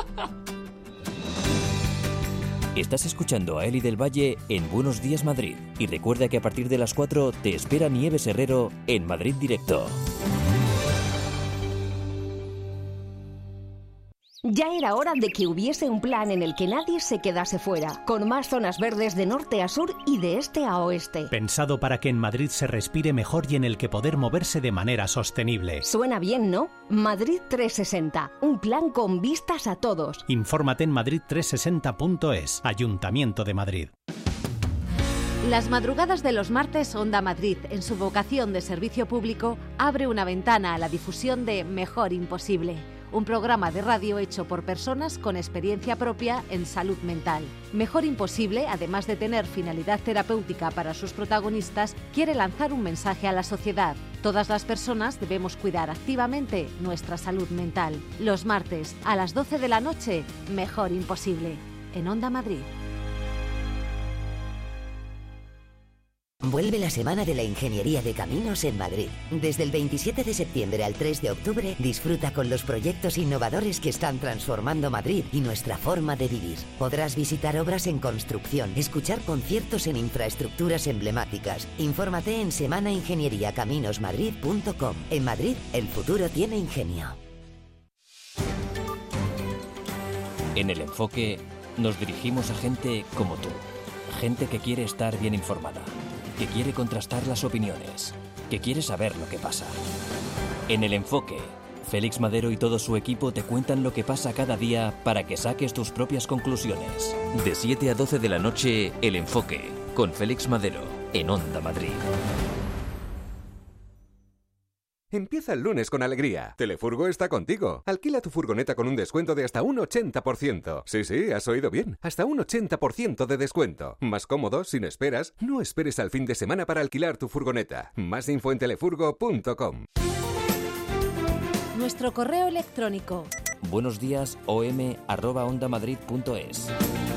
Estás escuchando a Eli del Valle en Buenos Días Madrid. Y recuerda que a partir de las cuatro te espera Nieves Herrero en Madrid Directo. Ya era hora de que hubiese un plan en el que nadie se quedase fuera, con más zonas verdes de norte a sur y de este a oeste. Pensado para que en Madrid se respire mejor y en el que poder moverse de manera sostenible. Suena bien, ¿no? Madrid trescientos sesenta, un plan con vistas a todos. Infórmate en madrid trescientos sesenta punto es, Ayuntamiento de Madrid. Las madrugadas de los martes, Onda Madrid, en su vocación de servicio público, abre una ventana a la difusión de Mejor Imposible, un programa de radio hecho por personas con experiencia propia en salud mental. Mejor Imposible, además de tener finalidad terapéutica para sus protagonistas, quiere lanzar un mensaje a la sociedad. Todas las personas debemos cuidar activamente nuestra salud mental. Los martes, a las doce de la noche, Mejor Imposible, en Onda Madrid. Vuelve la Semana de la Ingeniería de Caminos en Madrid. Desde el veintisiete de septiembre al tres de octubre, disfruta con los proyectos innovadores que están transformando Madrid y nuestra forma de vivir. Podrás visitar obras en construcción, escuchar conciertos en infraestructuras emblemáticas. Infórmate en semana ingeniería caminos madrid punto com. En Madrid, el futuro tiene ingenio. En El Enfoque nos dirigimos a gente como tú. Gente que quiere estar bien informada, que quiere contrastar las opiniones, que quiere saber lo que pasa. En El Enfoque, Félix Madero y todo su equipo te cuentan lo que pasa cada día para que saques tus propias conclusiones. De siete a doce de la noche, El Enfoque, con Félix Madero, en Onda Madrid. Empieza el lunes con alegría. Telefurgo está contigo. Alquila tu furgoneta con un descuento de hasta un ochenta por ciento. Sí, sí, has oído bien. Hasta un ochenta por ciento de descuento. Más cómodo, sin esperas. No esperes al fin de semana para alquilar tu furgoneta. Más info en telefurgo punto com. Nuestro correo electrónico. Buenos días, om arroba ondamadrid punto es.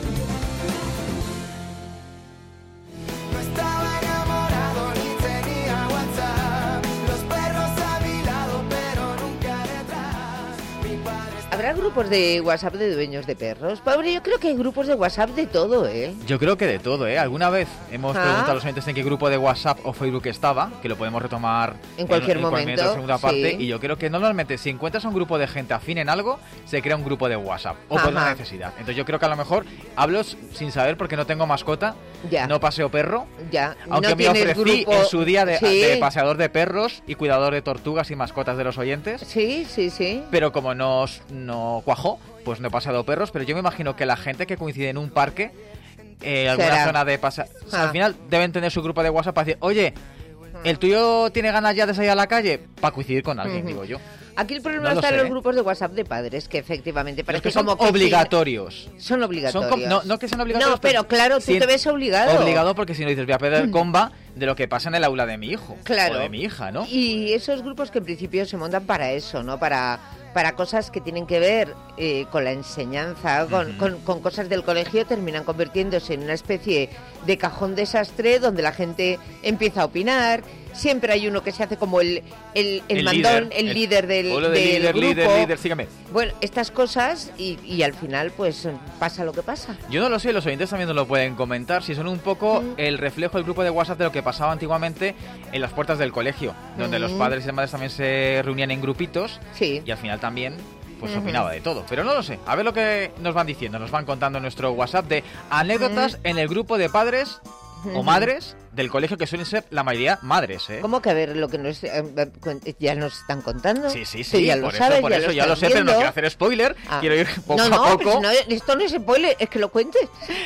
¿Habrá grupos de WhatsApp de dueños de perros? Pobre, yo creo que hay grupos de WhatsApp de todo, ¿eh? Yo creo que de todo, ¿eh? Alguna vez hemos Ah. preguntado a los oyentes en qué grupo de WhatsApp o Facebook estaba, que lo podemos retomar En cualquier en, en momento, la segunda parte, sí. y yo creo que normalmente si encuentras un grupo de gente afín en algo, se crea un grupo de WhatsApp, o por una Ajá. necesidad. Entonces yo creo que a lo mejor hablo sin saber porque no tengo mascota, Ya. no paseo perro, Ya. aunque no me tienes ofrecí grupo... en su día de, Sí. de paseador de perros y cuidador de tortugas y mascotas de los oyentes. Sí, sí, sí. Pero como no, no cuajó, pues no he paseado perros, pero yo me imagino que la gente que coincide en un parque, eh, alguna Será. zona de paseo, Ah. al final deben tener su grupo de WhatsApp para decir, oye, ¿el tuyo tiene ganas ya de salir a la calle? Para coincidir con alguien, Ujú. digo yo. Aquí el problema No lo está en sé, los ¿eh? grupos de WhatsApp de padres, que efectivamente Los parece que son como que sí- obligatorios. Son obligatorios. Son com- no, no que sean obligatorios. No, pero claro, tú sí, te ves obligado. Obligado porque si no dices, voy a perder comba de lo que pasa en el aula de mi hijo. Claro. O de mi hija, ¿no? Y esos grupos que en principio se montan para eso, ¿no? Para, para cosas que tienen que ver eh, con la enseñanza, con, con, con cosas del colegio, terminan convirtiéndose en una especie de cajón desastre donde la gente empieza a opinar. Siempre hay uno que se hace como el, el, el, El mandón, líder, el, el- líder del, Hola de del líder, grupo. líder, líder, sígame. Bueno, estas cosas y, y al final pues pasa lo que pasa. Yo no lo sé, los oyentes también nos lo pueden comentar, si son un poco el reflejo del grupo de WhatsApp de lo que pasaba antiguamente en las puertas del colegio, donde Mm. los padres y las madres también se reunían en grupitos Sí. y al final también pues Ujú. opinaba de todo. Pero no lo sé, a ver lo que nos van diciendo, nos van contando en nuestro WhatsApp de anécdotas en el grupo de padres o Ujú. madres del colegio, que suelen ser la mayoría madres, ¿eh? ¿Cómo que a ver lo que nos, eh, eh, ya nos están contando? Sí, sí, Tú sí, ya por lo eso, sabes, por ya eso lo ya lo estás sé, pero no viendo. quiero hacer spoiler, Ah. quiero ir poco no, a no, poco. pero si no, esto no es spoiler, es que lo cuentes.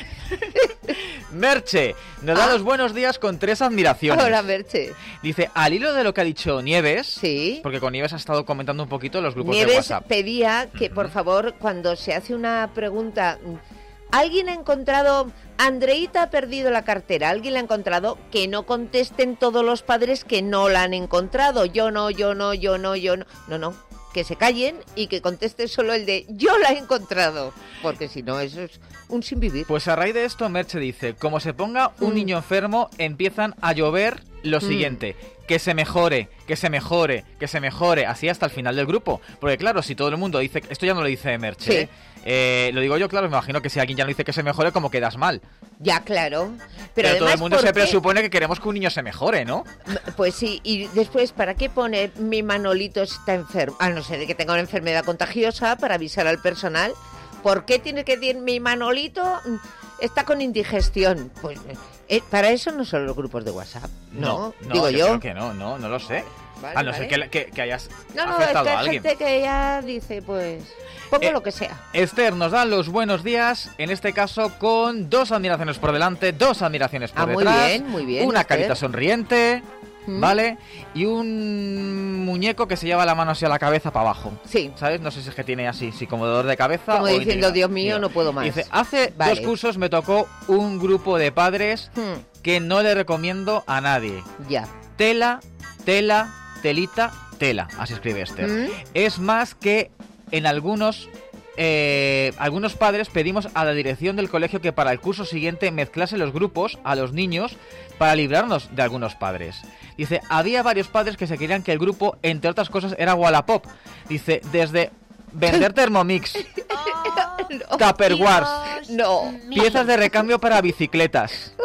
Merche nos da Ah. los buenos días con tres admiraciones. Ahora, Merche. Dice, al hilo de lo que ha dicho Nieves, porque con Nieves ha estado comentando un poquito los grupos de Nieves WhatsApp. pedía que, por favor, cuando se hace una pregunta, ¿alguien ha encontrado, Andreita ha perdido la cartera, ¿alguien la ha encontrado? Que no contesten todos los padres que no la han encontrado. Yo no, yo no, yo no, yo no. No, no, que se callen y que conteste solo el de yo la he encontrado. Porque si no, eso es un sin vivir. Pues a raíz de esto, Merche dice, como se ponga un Mm. niño enfermo, empiezan a llover lo Mm. siguiente, que se mejore, que se mejore, que se mejore, así hasta el final del grupo. Porque claro, si todo el mundo dice, esto ya no lo dice Merche, Sí. ¿eh? Eh, lo digo yo, claro, me imagino que si alguien ya no dice que se mejore, como quedas mal. Ya, claro. Pero, Pero además, todo el mundo ¿por se qué? presupone que queremos que un niño se mejore, ¿no? Pues sí, y después, ¿para qué poner mi Manolito está enfermo? A no ser de que tenga una enfermedad contagiosa, para avisar al personal. ¿Por qué tiene que decir mi Manolito está con indigestión? Pues eh, para eso no son los grupos de WhatsApp, ¿no? no Digo yo. Creo que no, no, no lo sé. Vale, a no vale. ser que, que, que hayas No, no, es afectado que a hay alguien. gente que ya dice, pues, pongo Eh, lo que sea. Esther nos da los buenos días, en este caso con dos admiraciones por delante, dos admiraciones por Ah, muy detrás, bien, muy bien, una Esther. carita sonriente, ¿Mm? ¿vale? Y un muñeco que se lleva la mano hacia la cabeza para abajo. Sí. ¿Sabes? No sé si es que tiene así, si como dolor de cabeza Como o diciendo, intriga. Dios mío, Mira. no puedo más. Dice, hace Vale. dos cursos me tocó un grupo de padres Hmm. que no le recomiendo a nadie. Ya. Tela, tela, telita, tela. Así escribe Esther. ¿Mm? Es más que en algunos... Eh, algunos padres pedimos a la dirección del colegio que para el curso siguiente mezclase los grupos a los niños para librarnos de algunos padres. Dice, había varios padres que se querían que el grupo, entre otras cosas, era Wallapop. Dice, desde vender Thermomix, No, Tupperwares, no. piezas de recambio para bicicletas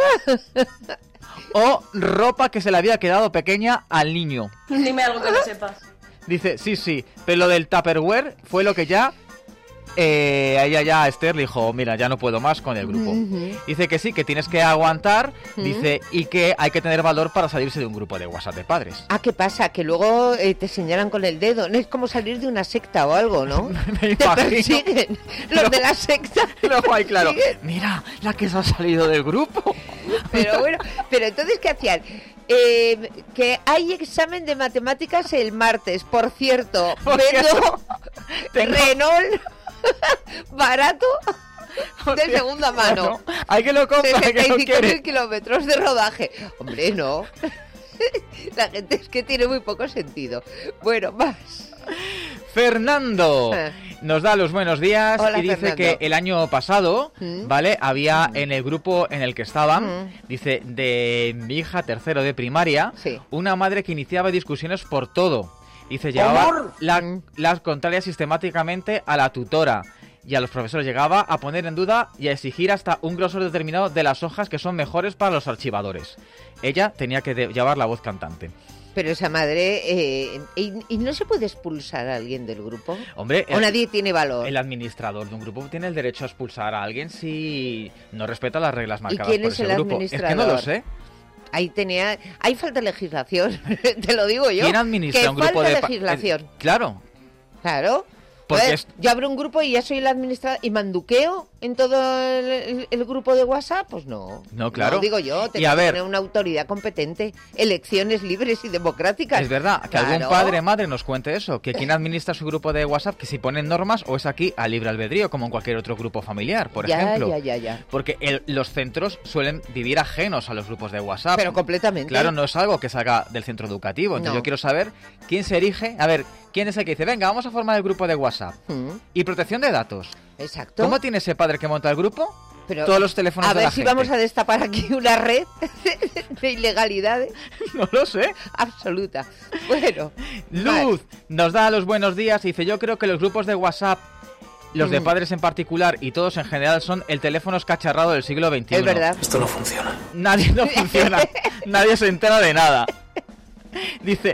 o ropa que se le había quedado pequeña al niño. Dime algo que no sepas. Dice, sí, sí, pero lo del Tupperware fue lo que ya... Eh, a ella ya, a Esther, le dijo, mira, ya no puedo más con el grupo. Ujú. Dice que sí, que tienes que aguantar, Ujú. dice, y que hay que tener valor para salirse de un grupo de WhatsApp de padres. Ah, ¿qué pasa? Que luego eh, te señalan con el dedo. No es como salir de una secta o algo, ¿no? Me Te imagino. persiguen. Los de la secta. Luego hay, claro, persiguen. mira, la que se ha salido del grupo. Pero bueno, pero entonces, ¿qué hacían? Eh, que hay examen de matemáticas el martes, por cierto. Por Vendo Tengo- Renault barato de segunda mano. Bueno, hay que lo compra, hay que lo sesenta y cinco mil quiere. kilómetros de rodaje. Hombre, no. La gente es que tiene muy poco sentido. Bueno, más. Fernando Eh. nos da los buenos días Hola, y dice Fernando. que el año pasado, ¿Mm? ¿vale? Había en el grupo en el que estaban, Mm. dice, de mi hija tercero de primaria, Sí. una madre que iniciaba discusiones por todo. Dice, llevaba ¿Amor? la- Mm. las contrarias sistemáticamente a la tutora y a los profesores. Llegaba a poner en duda y a exigir hasta un grosor determinado de las hojas que son mejores para los archivadores. Ella tenía que de- llevar la voz cantante. Pero esa madre... eh, y, y no se puede expulsar a alguien del grupo? Hombre, ¿O el- nadie tiene valor? El administrador de un grupo tiene el derecho a expulsar a alguien si no respeta las reglas ¿Y marcadas quién por es ese el grupo. administrador? Es que no lo sé. Ahí tenía... Hay falta de legislación, te lo digo yo. ¿Quién administra que un grupo falta de pa- legislación. eh, claro. Claro. Porque Joder, es- yo abro un grupo y ya soy la administradora y manduqueo en todo el, el- el grupo de WhatsApp, pues no. No, claro. No, digo yo, Y tengo a que ver- tener una autoridad competente, elecciones libres y democráticas. Es verdad, que algún Claro. padre madre nos cuente eso, que quien administra su grupo de WhatsApp, que si ponen normas o es aquí a libre albedrío, como en cualquier otro grupo familiar, por Ya, ejemplo. ya, ya, ya. Porque el- los centros suelen vivir ajenos a los grupos de WhatsApp. Pero completamente. Claro, no es algo que salga del centro educativo. Entonces No. yo quiero saber quién se erige, a ver, quién es el que dice, venga, vamos a formar el grupo de WhatsApp. Mm, Y protección de datos. exacto. ¿Cómo tiene ese padre que monta el grupo? Pero, Todos los teléfonos a de ver la si gente. vamos a destapar aquí una red de ilegalidades. No lo sé. Absoluta. Bueno. Luz nos da los buenos días y dice, yo creo que los grupos de WhatsApp, los de Mm. padres en particular y todos en general, son el teléfono escacharrado del siglo veintiuno. Es verdad. Esto no funciona. Nadie no funciona. Nadie se entera de nada. Dice,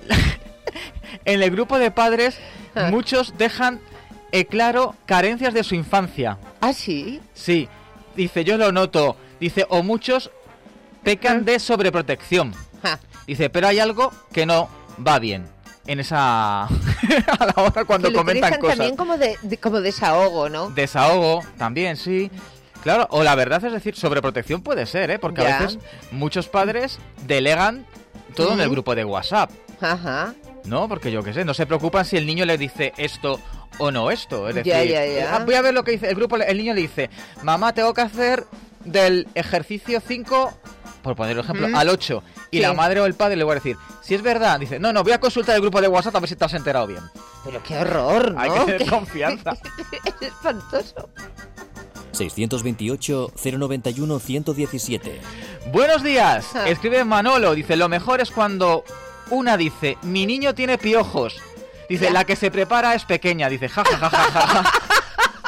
en el grupo de padres Ah. muchos dejan eh, claro carencias de su infancia. ¿Ah, sí? Sí. Dice, yo lo noto. Dice, o muchos pecan de sobreprotección. Ah. Dice, pero hay algo que no va bien en esa... a la hora cuando Que lo comentan utilizan cosas. también como, de, de- como desahogo, ¿no? Desahogo, también, sí. Claro, o la verdad es decir, sobreprotección puede ser, ¿eh? Porque Ya. a veces muchos padres delegan todo en el Ujú. grupo de WhatsApp, Ajá. ¿no? Porque yo qué sé, no se preocupan si el niño le dice esto o no esto. Es decir, Ya, ya, ya. "Ah, voy a ver lo que dice el grupo, el niño le dice, mamá, tengo que hacer del ejercicio cinco, por poner un ejemplo, Ujú. al ocho. Y Sí. la madre o el padre le va a decir, si es verdad, dice, no, no, voy a consultar el grupo de WhatsApp a ver si te has enterado bien. Pero qué horror, ¿no? Hay que tener confianza. Es espantoso. seiscientos veintiocho, cero noventa y uno, ciento diecisiete. Buenos días, Ah. escribe Manolo, dice, lo mejor es cuando una dice, mi niño tiene piojos. Dice, Ya. la que se prepara es pequeña. Dice, ja, ja, ja, ja, ja, ja.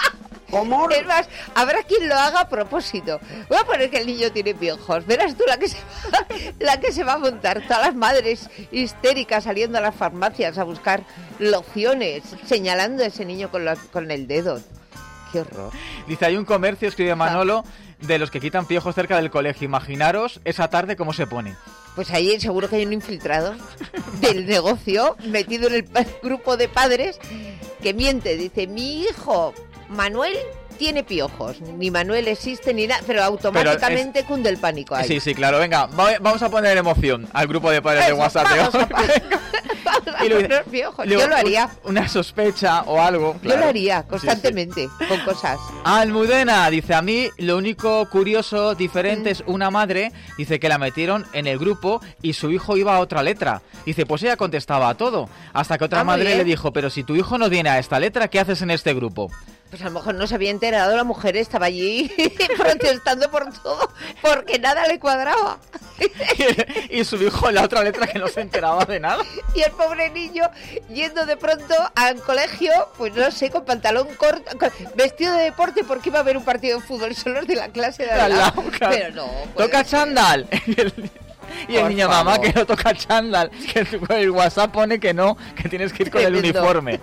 ¿Cómo? Es más, habrá quien lo haga a propósito. Voy a poner que el niño tiene piojos. Verás tú la que se va, la que se va a montar. Todas las madres histéricas saliendo a las farmacias a buscar lociones, señalando a ese niño con, la, con el dedo. Qué horror. Dice, hay un comercio, escribe Manolo, de los que quitan piojos cerca del colegio. Imaginaros esa tarde cómo se pone. Pues ahí seguro que hay un infiltrado del negocio metido en el grupo de padres que miente. Dice, mi hijo Manuel tiene piojos. Ni Manuel existe ni nada, pero automáticamente pero es... cunde el pánico ahí. Sí, sí, claro. Venga, vamos a poner emoción al grupo de padres Eso, de WhatsApp. Vamos a, vamos a y poner piojos. Yo lo haría. Una sospecha o algo. Claro. Yo lo haría constantemente, sí, sí. con cosas. Almudena dice, a mí lo único curioso, diferente, mm. es una madre, dice que la metieron en el grupo y su hijo iba a otra letra. Dice, pues ella contestaba a todo. Hasta que otra ah, madre le dijo, pero si tu hijo no viene a esta letra, ¿qué haces en este grupo? Pues a lo mejor no se había enterado, la mujer estaba allí protestando por todo, porque nada le cuadraba. y, y su hijo en la otra letra que no se enteraba de nada. Y el pobre niño yendo de pronto al colegio, pues no sé, con pantalón corto, con, vestido de deporte porque iba a haber un partido de fútbol, son los de la clase de al lado. Claro. Pero no. Toca chándal. Y el niño, favor. Mamá, que no toca chándal. Que el WhatsApp pone que no, que tienes que ir con Tremendo. El uniforme.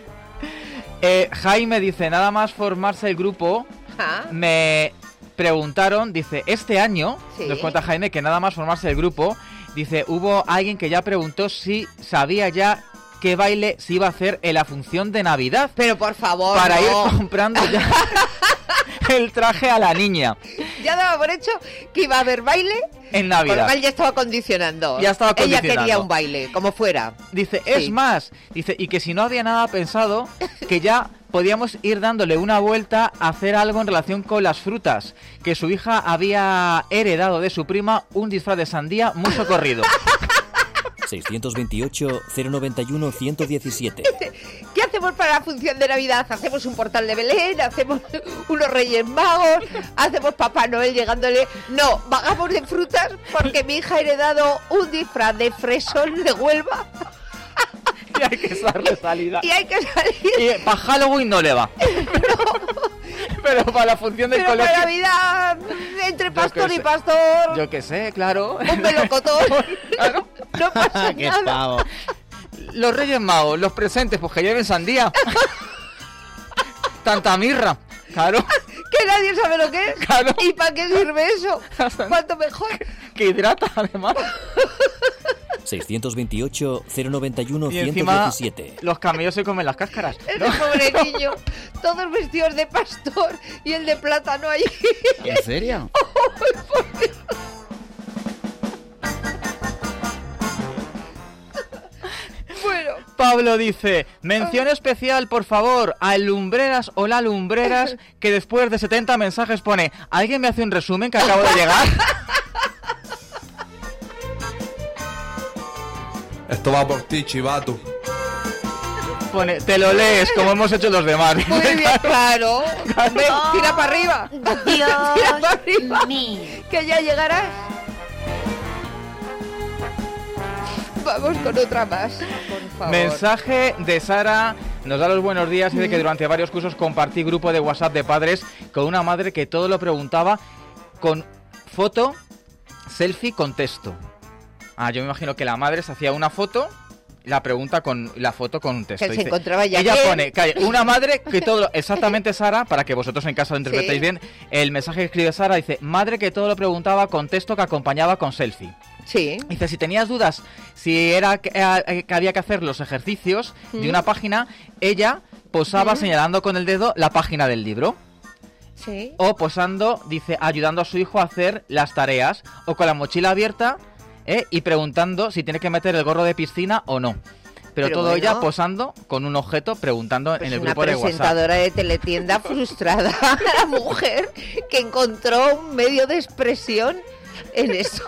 Eh, Jaime dice, nada más formarse el grupo, ¿Ah? me preguntaron, dice, este año, ¿Sí? nos cuenta Jaime, que nada más formarse el grupo, dice, hubo alguien que ya preguntó si sabía ya qué baile se iba a hacer en la función de Navidad. Pero por favor, Para no. ir comprando ya el traje a la niña. Ya daba por hecho que iba a haber baile. En Navidad. Por lo cual ya estaba condicionando. Ya estaba condicionando. Ella quería un baile, como fuera. Dice, sí. es más, dice, y que si no había nada pensado, que ya podíamos ir dándole una vuelta a hacer algo en relación con las frutas. Que su hija había heredado de su prima un disfraz de sandía muy socorrido. seiscientos veintiocho, cero noventa y uno, ciento diecisiete. ¿Qué hacemos para la función de Navidad? Hacemos un portal de Belén, hacemos unos Reyes Magos, hacemos Papá Noel llegándole... No, vagamos de frutas porque mi hija ha heredado un disfraz de fresón de Huelva. Y hay que darle salida. Y hay que salir. Y para Halloween no le va. Pero para la función del Pero colegio... para Navidad, entre pastor y pastor... Yo qué sé, claro. Un melocotón. Claro. No pasa Qué nada. pavo. Los Reyes Magos, los presentes, pues que lleven sandía. Tanta mirra, claro. Que nadie sabe lo que es. Claro. ¿Y para qué sirve eso? ¿Cuánto mejor? Que hidrata, además. seiscientos veintiocho, cero noventa y uno, Y ciento encima diecisiete. los camellos se comen las cáscaras, ¿no? Ese pobre niño, todos vestidos de pastor y el de plátano ahí. ¿En serio? Bueno. Pablo dice, mención especial, por favor, a Lumbreras o la Lumbreras, que después de setenta mensajes pone, ¿alguien me hace un resumen que acabo de llegar? Esto va por ti, chivato. Pone, te lo lees como hemos hecho los demás. Muy bien, claro. claro. Ven, tira para arriba. Dios tira para arriba. Mío. Que ya llegarás. Vamos con otra más, por favor. Mensaje de Sara, nos da los buenos días y dice que durante varios cursos compartí grupo de WhatsApp de padres con una madre que todo lo preguntaba con foto, selfie, con texto. Ah, yo me imagino que la madre se hacía una foto, la pregunta con la foto con un texto. Que dice, se encontraba ya ella bien. pone, calla, una madre que todo lo, exactamente Sara, para que vosotros en casa lo interpretéis sí. bien, el mensaje que escribe Sara dice, madre que todo lo preguntaba con texto que acompañaba con selfie. Sí. Dice, si tenías dudas si era que, eh, que había que hacer los ejercicios mm. de una página, ella posaba mm. señalando con el dedo la página del libro. Sí. O posando, dice, ayudando a su hijo a hacer las tareas. O con la mochila abierta eh, y preguntando si tiene que meter el gorro de piscina o no. Pero, Pero todo bueno, ella posando con un objeto, preguntando pues en el grupo de WhatsApp. Una presentadora de teletienda frustrada, la mujer que encontró un medio de expresión en eso.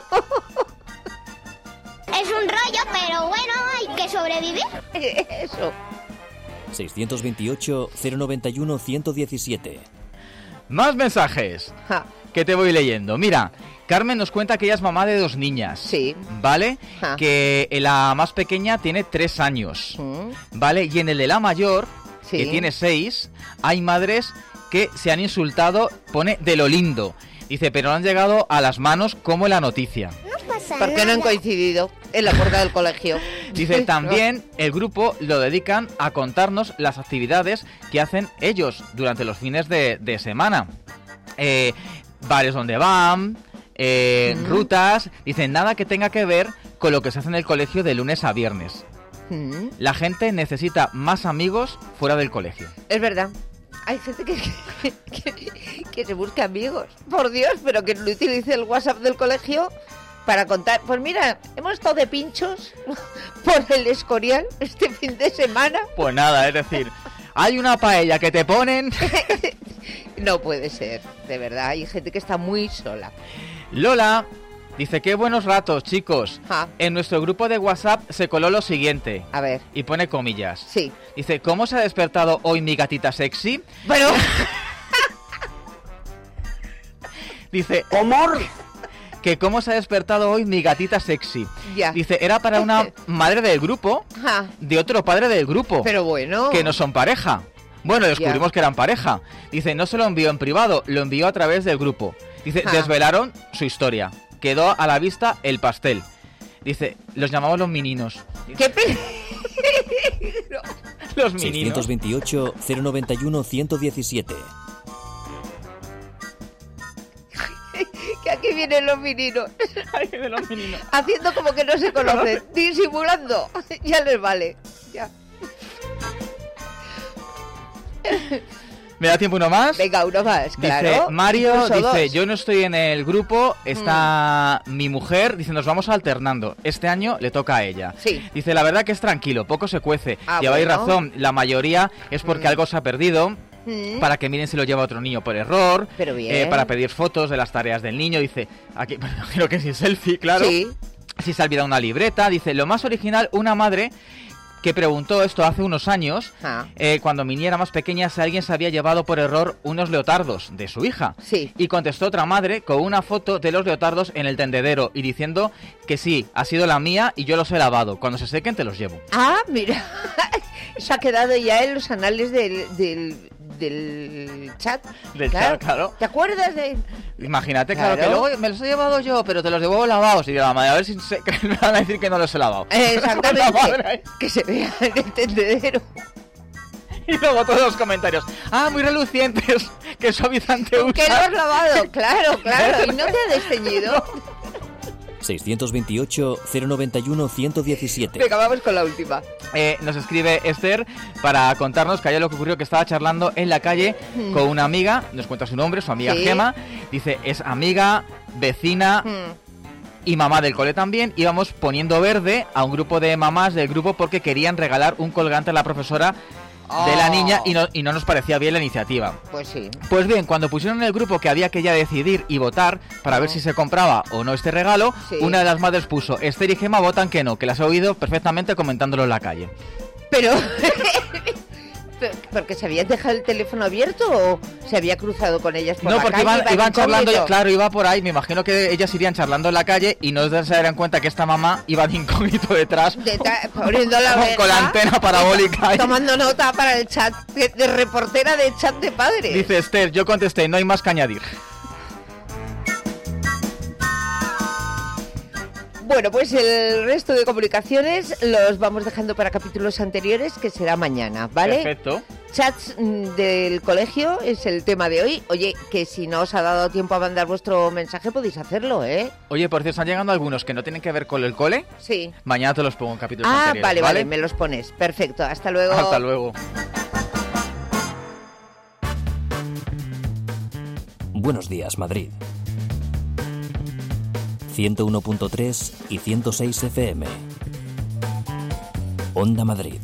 Es un rollo, pero bueno, hay que sobrevivir. Eso. seiscientos veintiocho, cero noventa y uno, ciento diecisiete. Más mensajes ja. que te voy leyendo. Mira, Carmen nos cuenta que ella es mamá de dos niñas. Sí. ¿Vale? Ja. Que la más pequeña tiene tres años. Mm. ¿Vale? Y en el de la mayor... Sí. que tiene seis, hay madres que se han insultado, pone de lo lindo. Dice, pero no han llegado a las manos como en la noticia. Porque no han coincidido en la puerta del colegio. Dice, también el grupo lo dedican a contarnos las actividades que hacen ellos durante los fines de, de semana. Eh, bares donde van, eh, mm. rutas, dicen, nada que tenga que ver con lo que se hace en el colegio de lunes a viernes. Mm. La gente necesita más amigos fuera del colegio. Es verdad. Hay gente que, que, que, que se busca amigos, por Dios, pero que no utilice el WhatsApp del colegio para contar. Pues mira, hemos estado de pinchos por el Escorial este fin de semana. Pues nada, es decir, hay una paella que te ponen. No puede ser, de verdad, hay gente que está muy sola. Lola dice, qué buenos ratos, chicos. Ah. En nuestro grupo de WhatsApp se coló lo siguiente. A ver. Y pone comillas. Sí. Dice, ¿cómo se ha despertado hoy mi gatita sexy? Pero... Dice, amor, que cómo se ha despertado hoy mi gatita sexy. Ya. Dice, era para una madre del grupo, ah. de otro padre del grupo. Pero bueno. Que no son pareja. Bueno, descubrimos ya. que eran pareja. Dice, no se lo envió en privado, lo envió a través del grupo. Dice, ah. desvelaron su historia. Quedó a la vista el pastel. Dice, los llamamos los meninos. ¿Qué peligro? Los meninos. seiscientos veintiocho, cero noventa y uno, ciento diecisiete. Que aquí vienen los meninos. Ahí vienen los meninos. Haciendo como que no se conocen. Disimulando. Ya les vale. Ya. ¿Me da tiempo uno más? Venga, uno más, claro. Dice, Mario, Incluso dice, dos. yo no estoy en el grupo, está mm. mi mujer, dice, nos vamos alternando. Este año le toca a ella. Sí. Dice, la verdad que es tranquilo, poco se cuece. Ah, Lleváis bueno. razón, la mayoría es porque Mm. algo se ha perdido. Mm. Para que miren si lo lleva otro niño por error. Pero bien. Eh, para pedir fotos de las tareas del niño. Dice, aquí, creo que sin selfie, claro. Sí. Si se ha olvidado una libreta. Dice, lo más original, una madre que preguntó esto hace unos años, ah. eh, cuando mi niña era más pequeña, si alguien se había llevado por error unos leotardos de su hija. Sí. Y contestó otra madre con una foto de los leotardos en el tendedero y diciendo que sí, ha sido la mía y yo los he lavado. Cuando se sequen te los llevo. Ah, mira. Eso ha quedado ya en los anales del... del... del chat. Del claro. chat, claro. ¿Te acuerdas de...? Imagínate, claro, claro, que luego me los he llevado yo, pero te los llevo lavados. Y digo, la madre, a ver si se, que me van a decir que no los he lavado. Exactamente. Que se vea en el tendedero. Y luego todos los comentarios. Ah, muy relucientes. Qué suavizante usa. Que lo has lavado, claro, claro. Y no te ha desteñido. seiscientos veintiocho, cero noventa y uno, ciento diecisiete. Venga, vamos con la última. Eh, nos escribe Esther para contarnos que ayer lo que ocurrió que estaba charlando en la calle mm. con una amiga, nos cuenta su nombre, su amiga ¿Sí? Gema, dice, es amiga, vecina mm. y mamá del cole también, íbamos poniendo verde a un grupo de mamás del grupo porque querían regalar un colgante a la profesora de la niña y no, y no nos parecía bien la iniciativa. Pues sí. Pues bien, cuando pusieron en el grupo que había que ya decidir y votar para no. ver si se compraba o no este regalo, sí. una de las madres puso, Esther y Gema votan que no, que las he oído perfectamente comentándolo en la calle. Pero... ¿Porque se había dejado el teléfono abierto o se había cruzado con ellas por no, la porque calle? iban, iban, iban charlando, ya, claro, iba por ahí, me imagino que ellas irían charlando en la calle y no se darían cuenta que esta mamá iba de incógnito detrás, Deta- poniendo la oreja, con la antena parabólica. Tomando nota para el chat, de, de reportera de chat de padres. Dice Esther, yo contesté, no hay más que añadir. Bueno, pues el resto de comunicaciones los vamos dejando para capítulos anteriores, que será mañana, ¿vale? Perfecto. Chats del colegio es el tema de hoy. Oye, que si no os ha dado tiempo a mandar vuestro mensaje, podéis hacerlo, ¿eh? Oye, por cierto, están llegando algunos que no tienen que ver con el cole. Sí. Mañana te los pongo en capítulos ah, anteriores. Vale, vale, vale, me los pones. Perfecto, hasta luego. Hasta luego. Buenos días, Madrid. ciento uno punto tres y ciento seis F M. Onda Madrid.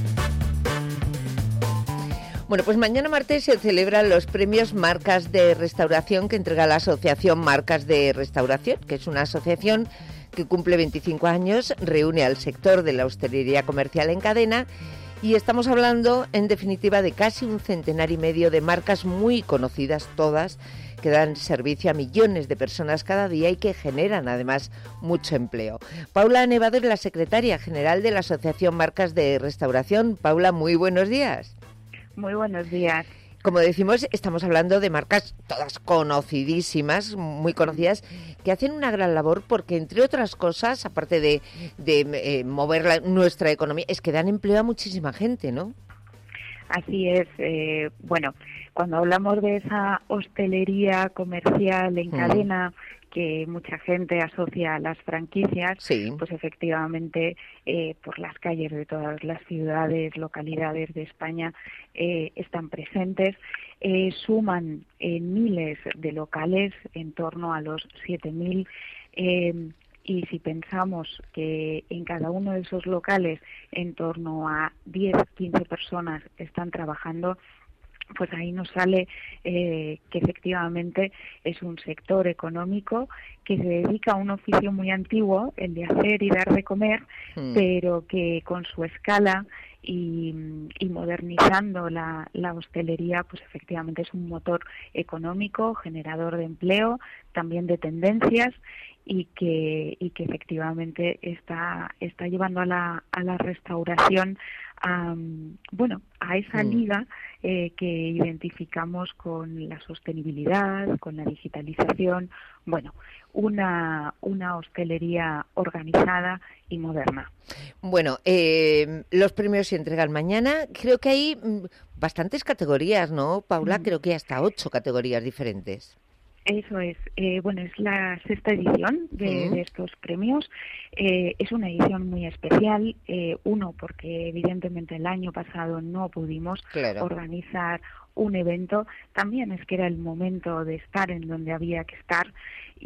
Bueno, pues mañana martes se celebran los premios Marcas de Restauración que entrega la Asociación Marcas de Restauración, que es una asociación que cumple veinticinco años, reúne al sector de la hostelería comercial en cadena y estamos hablando, en definitiva, de casi un centenar y medio de marcas muy conocidas todas, que dan servicio a millones de personas cada día y que generan además mucho empleo. Paula Nevado es la secretaria general de la Asociación Marcas de Restauración. Paula, muy buenos días. Muy buenos días. Como decimos, estamos hablando de marcas todas conocidísimas, muy conocidas, que hacen una gran labor porque, entre otras cosas, aparte de, de eh, mover la, nuestra economía, es que dan empleo a muchísima gente, ¿no? Así es. Eh, bueno, cuando hablamos de esa hostelería comercial en mm. cadena, que mucha gente asocia a las franquicias, sí. pues efectivamente eh, por las calles de todas las ciudades, localidades de España eh, están presentes, eh, suman eh, miles de locales, en torno a los siete mil, eh, y si pensamos que en cada uno de esos locales en torno a diez, quince personas están trabajando, pues ahí nos sale eh, que efectivamente es un sector económico que se dedica a un oficio muy antiguo, el de hacer y dar de comer, mm. pero que con su escala y, y modernizando la, la hostelería, pues efectivamente es un motor económico, generador de empleo, también de tendencias, y que y que efectivamente está está llevando a la a la restauración a, bueno, a esa liga eh, que identificamos con la sostenibilidad, con la digitalización, bueno, una una hostelería organizada y moderna. Bueno, eh, los premios se entregan mañana. Creo que hay bastantes categorías, ¿no, Paula? Mm. Creo que hay hasta ocho categorías diferentes. Eso es. Eh, bueno, es la sexta edición de, de estos premios. Eh, es una edición muy especial. Eh, uno, porque evidentemente el año pasado no pudimos claro. organizar un evento. También es que era el momento de estar en donde había que estar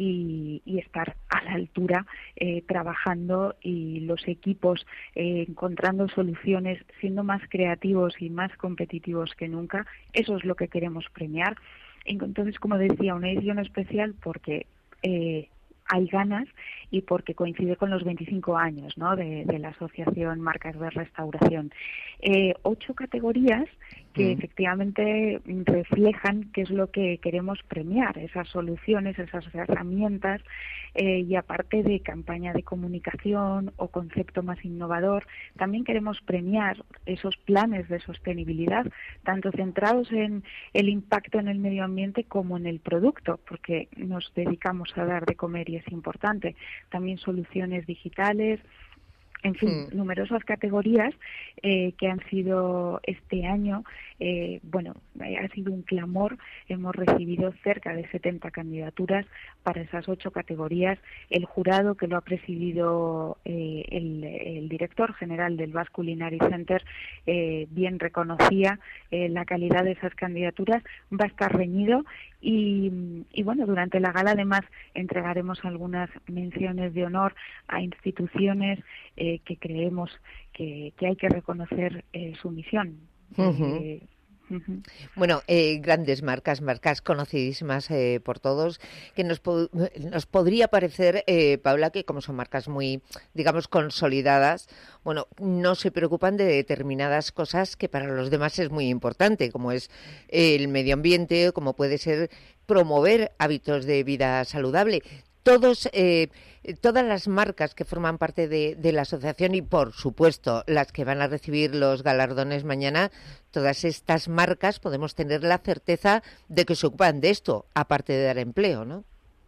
y, y estar a la altura, eh, trabajando, y los equipos eh, encontrando soluciones, siendo más creativos y más competitivos que nunca. Eso es lo que queremos premiar. Entonces, como decía, una edición especial porque eh, hay ganas y porque coincide con los veinticinco años, ¿no?, de, de la Asociación Marcas de Restauración. Eh, ocho categorías que mm. efectivamente reflejan qué es lo que queremos premiar, esas soluciones, esas herramientas, eh, y aparte de campaña de comunicación o concepto más innovador, también queremos premiar esos planes de sostenibilidad, tanto centrados en el impacto en el medio ambiente como en el producto, porque nos dedicamos a dar de comer y es importante. También soluciones digitales, en fin, mm. numerosas categorías eh, que han sido este año, eh, bueno, ha sido un clamor. Hemos recibido cerca de setenta candidaturas para esas ocho categorías. El jurado, que lo ha presidido eh, el, el director general del Basque Culinary Center, eh, bien reconocía eh, la calidad de esas candidaturas. Va a estar reñido. Y, y bueno, durante la gala además entregaremos algunas menciones de honor a instituciones eh, que creemos que, que hay que reconocer eh, su misión. Uh-huh. Eh, uh-huh. Bueno, eh, grandes marcas, marcas conocidísimas eh, por todos, que nos, po- nos podría parecer, eh, Paula, que como son marcas muy, digamos, consolidadas, bueno, no se preocupan de determinadas cosas que para los demás es muy importante, como es el medio ambiente, como puede ser promover hábitos de vida saludable. Todos, eh, todas las marcas que forman parte de, de la asociación y, por supuesto, las que van a recibir los galardones mañana, todas estas marcas podemos tener la certeza de que se ocupan de esto, aparte de dar empleo, ¿no?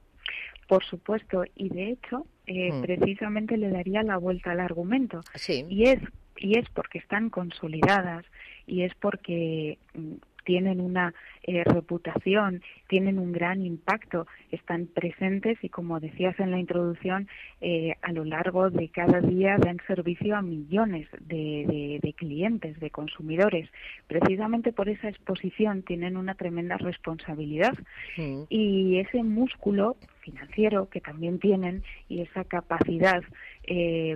Por supuesto, y de hecho, eh, mm. precisamente le daría la vuelta al argumento. Sí. Y es, y es porque están consolidadas, y es porque tienen una eh, reputación, tienen un gran impacto, están presentes y, como decías en la introducción, eh, a lo largo de cada día dan servicio a millones de, de, de clientes, de consumidores. Precisamente por esa exposición tienen una tremenda responsabilidad sí. y ese músculo financiero que también tienen y esa capacidad eh,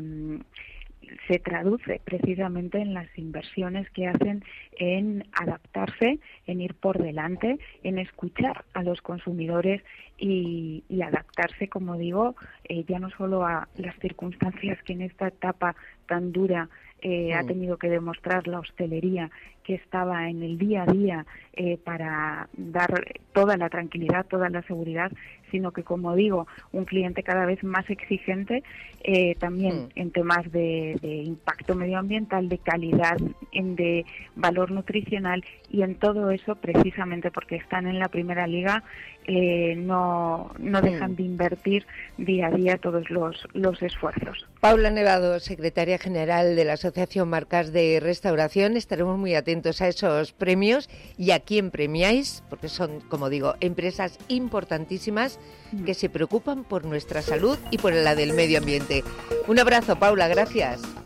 se traduce precisamente en las inversiones que hacen en adaptarse, en ir por delante, en escuchar a los consumidores y, y adaptarse, como digo, eh, ya no solo a las circunstancias que en esta etapa tan dura eh, mm. ha tenido que demostrar la hostelería, que estaba en el día a día eh, para dar toda la tranquilidad, toda la seguridad, sino que, como digo, un cliente cada vez más exigente eh, también mm. en temas de, de impacto medioambiental, de calidad, en de valor nutricional, y en todo eso, precisamente porque están en la primera liga, eh, no, no dejan de invertir día a día todos los, los esfuerzos. Paula Nevado, secretaria general de la Asociación Marcas de Restauración. Estaremos muy atentos a esos premios y a quién premiáis, porque son, como digo, empresas importantísimas que se preocupan por nuestra salud y por la del medio ambiente. Un abrazo, Paula, gracias.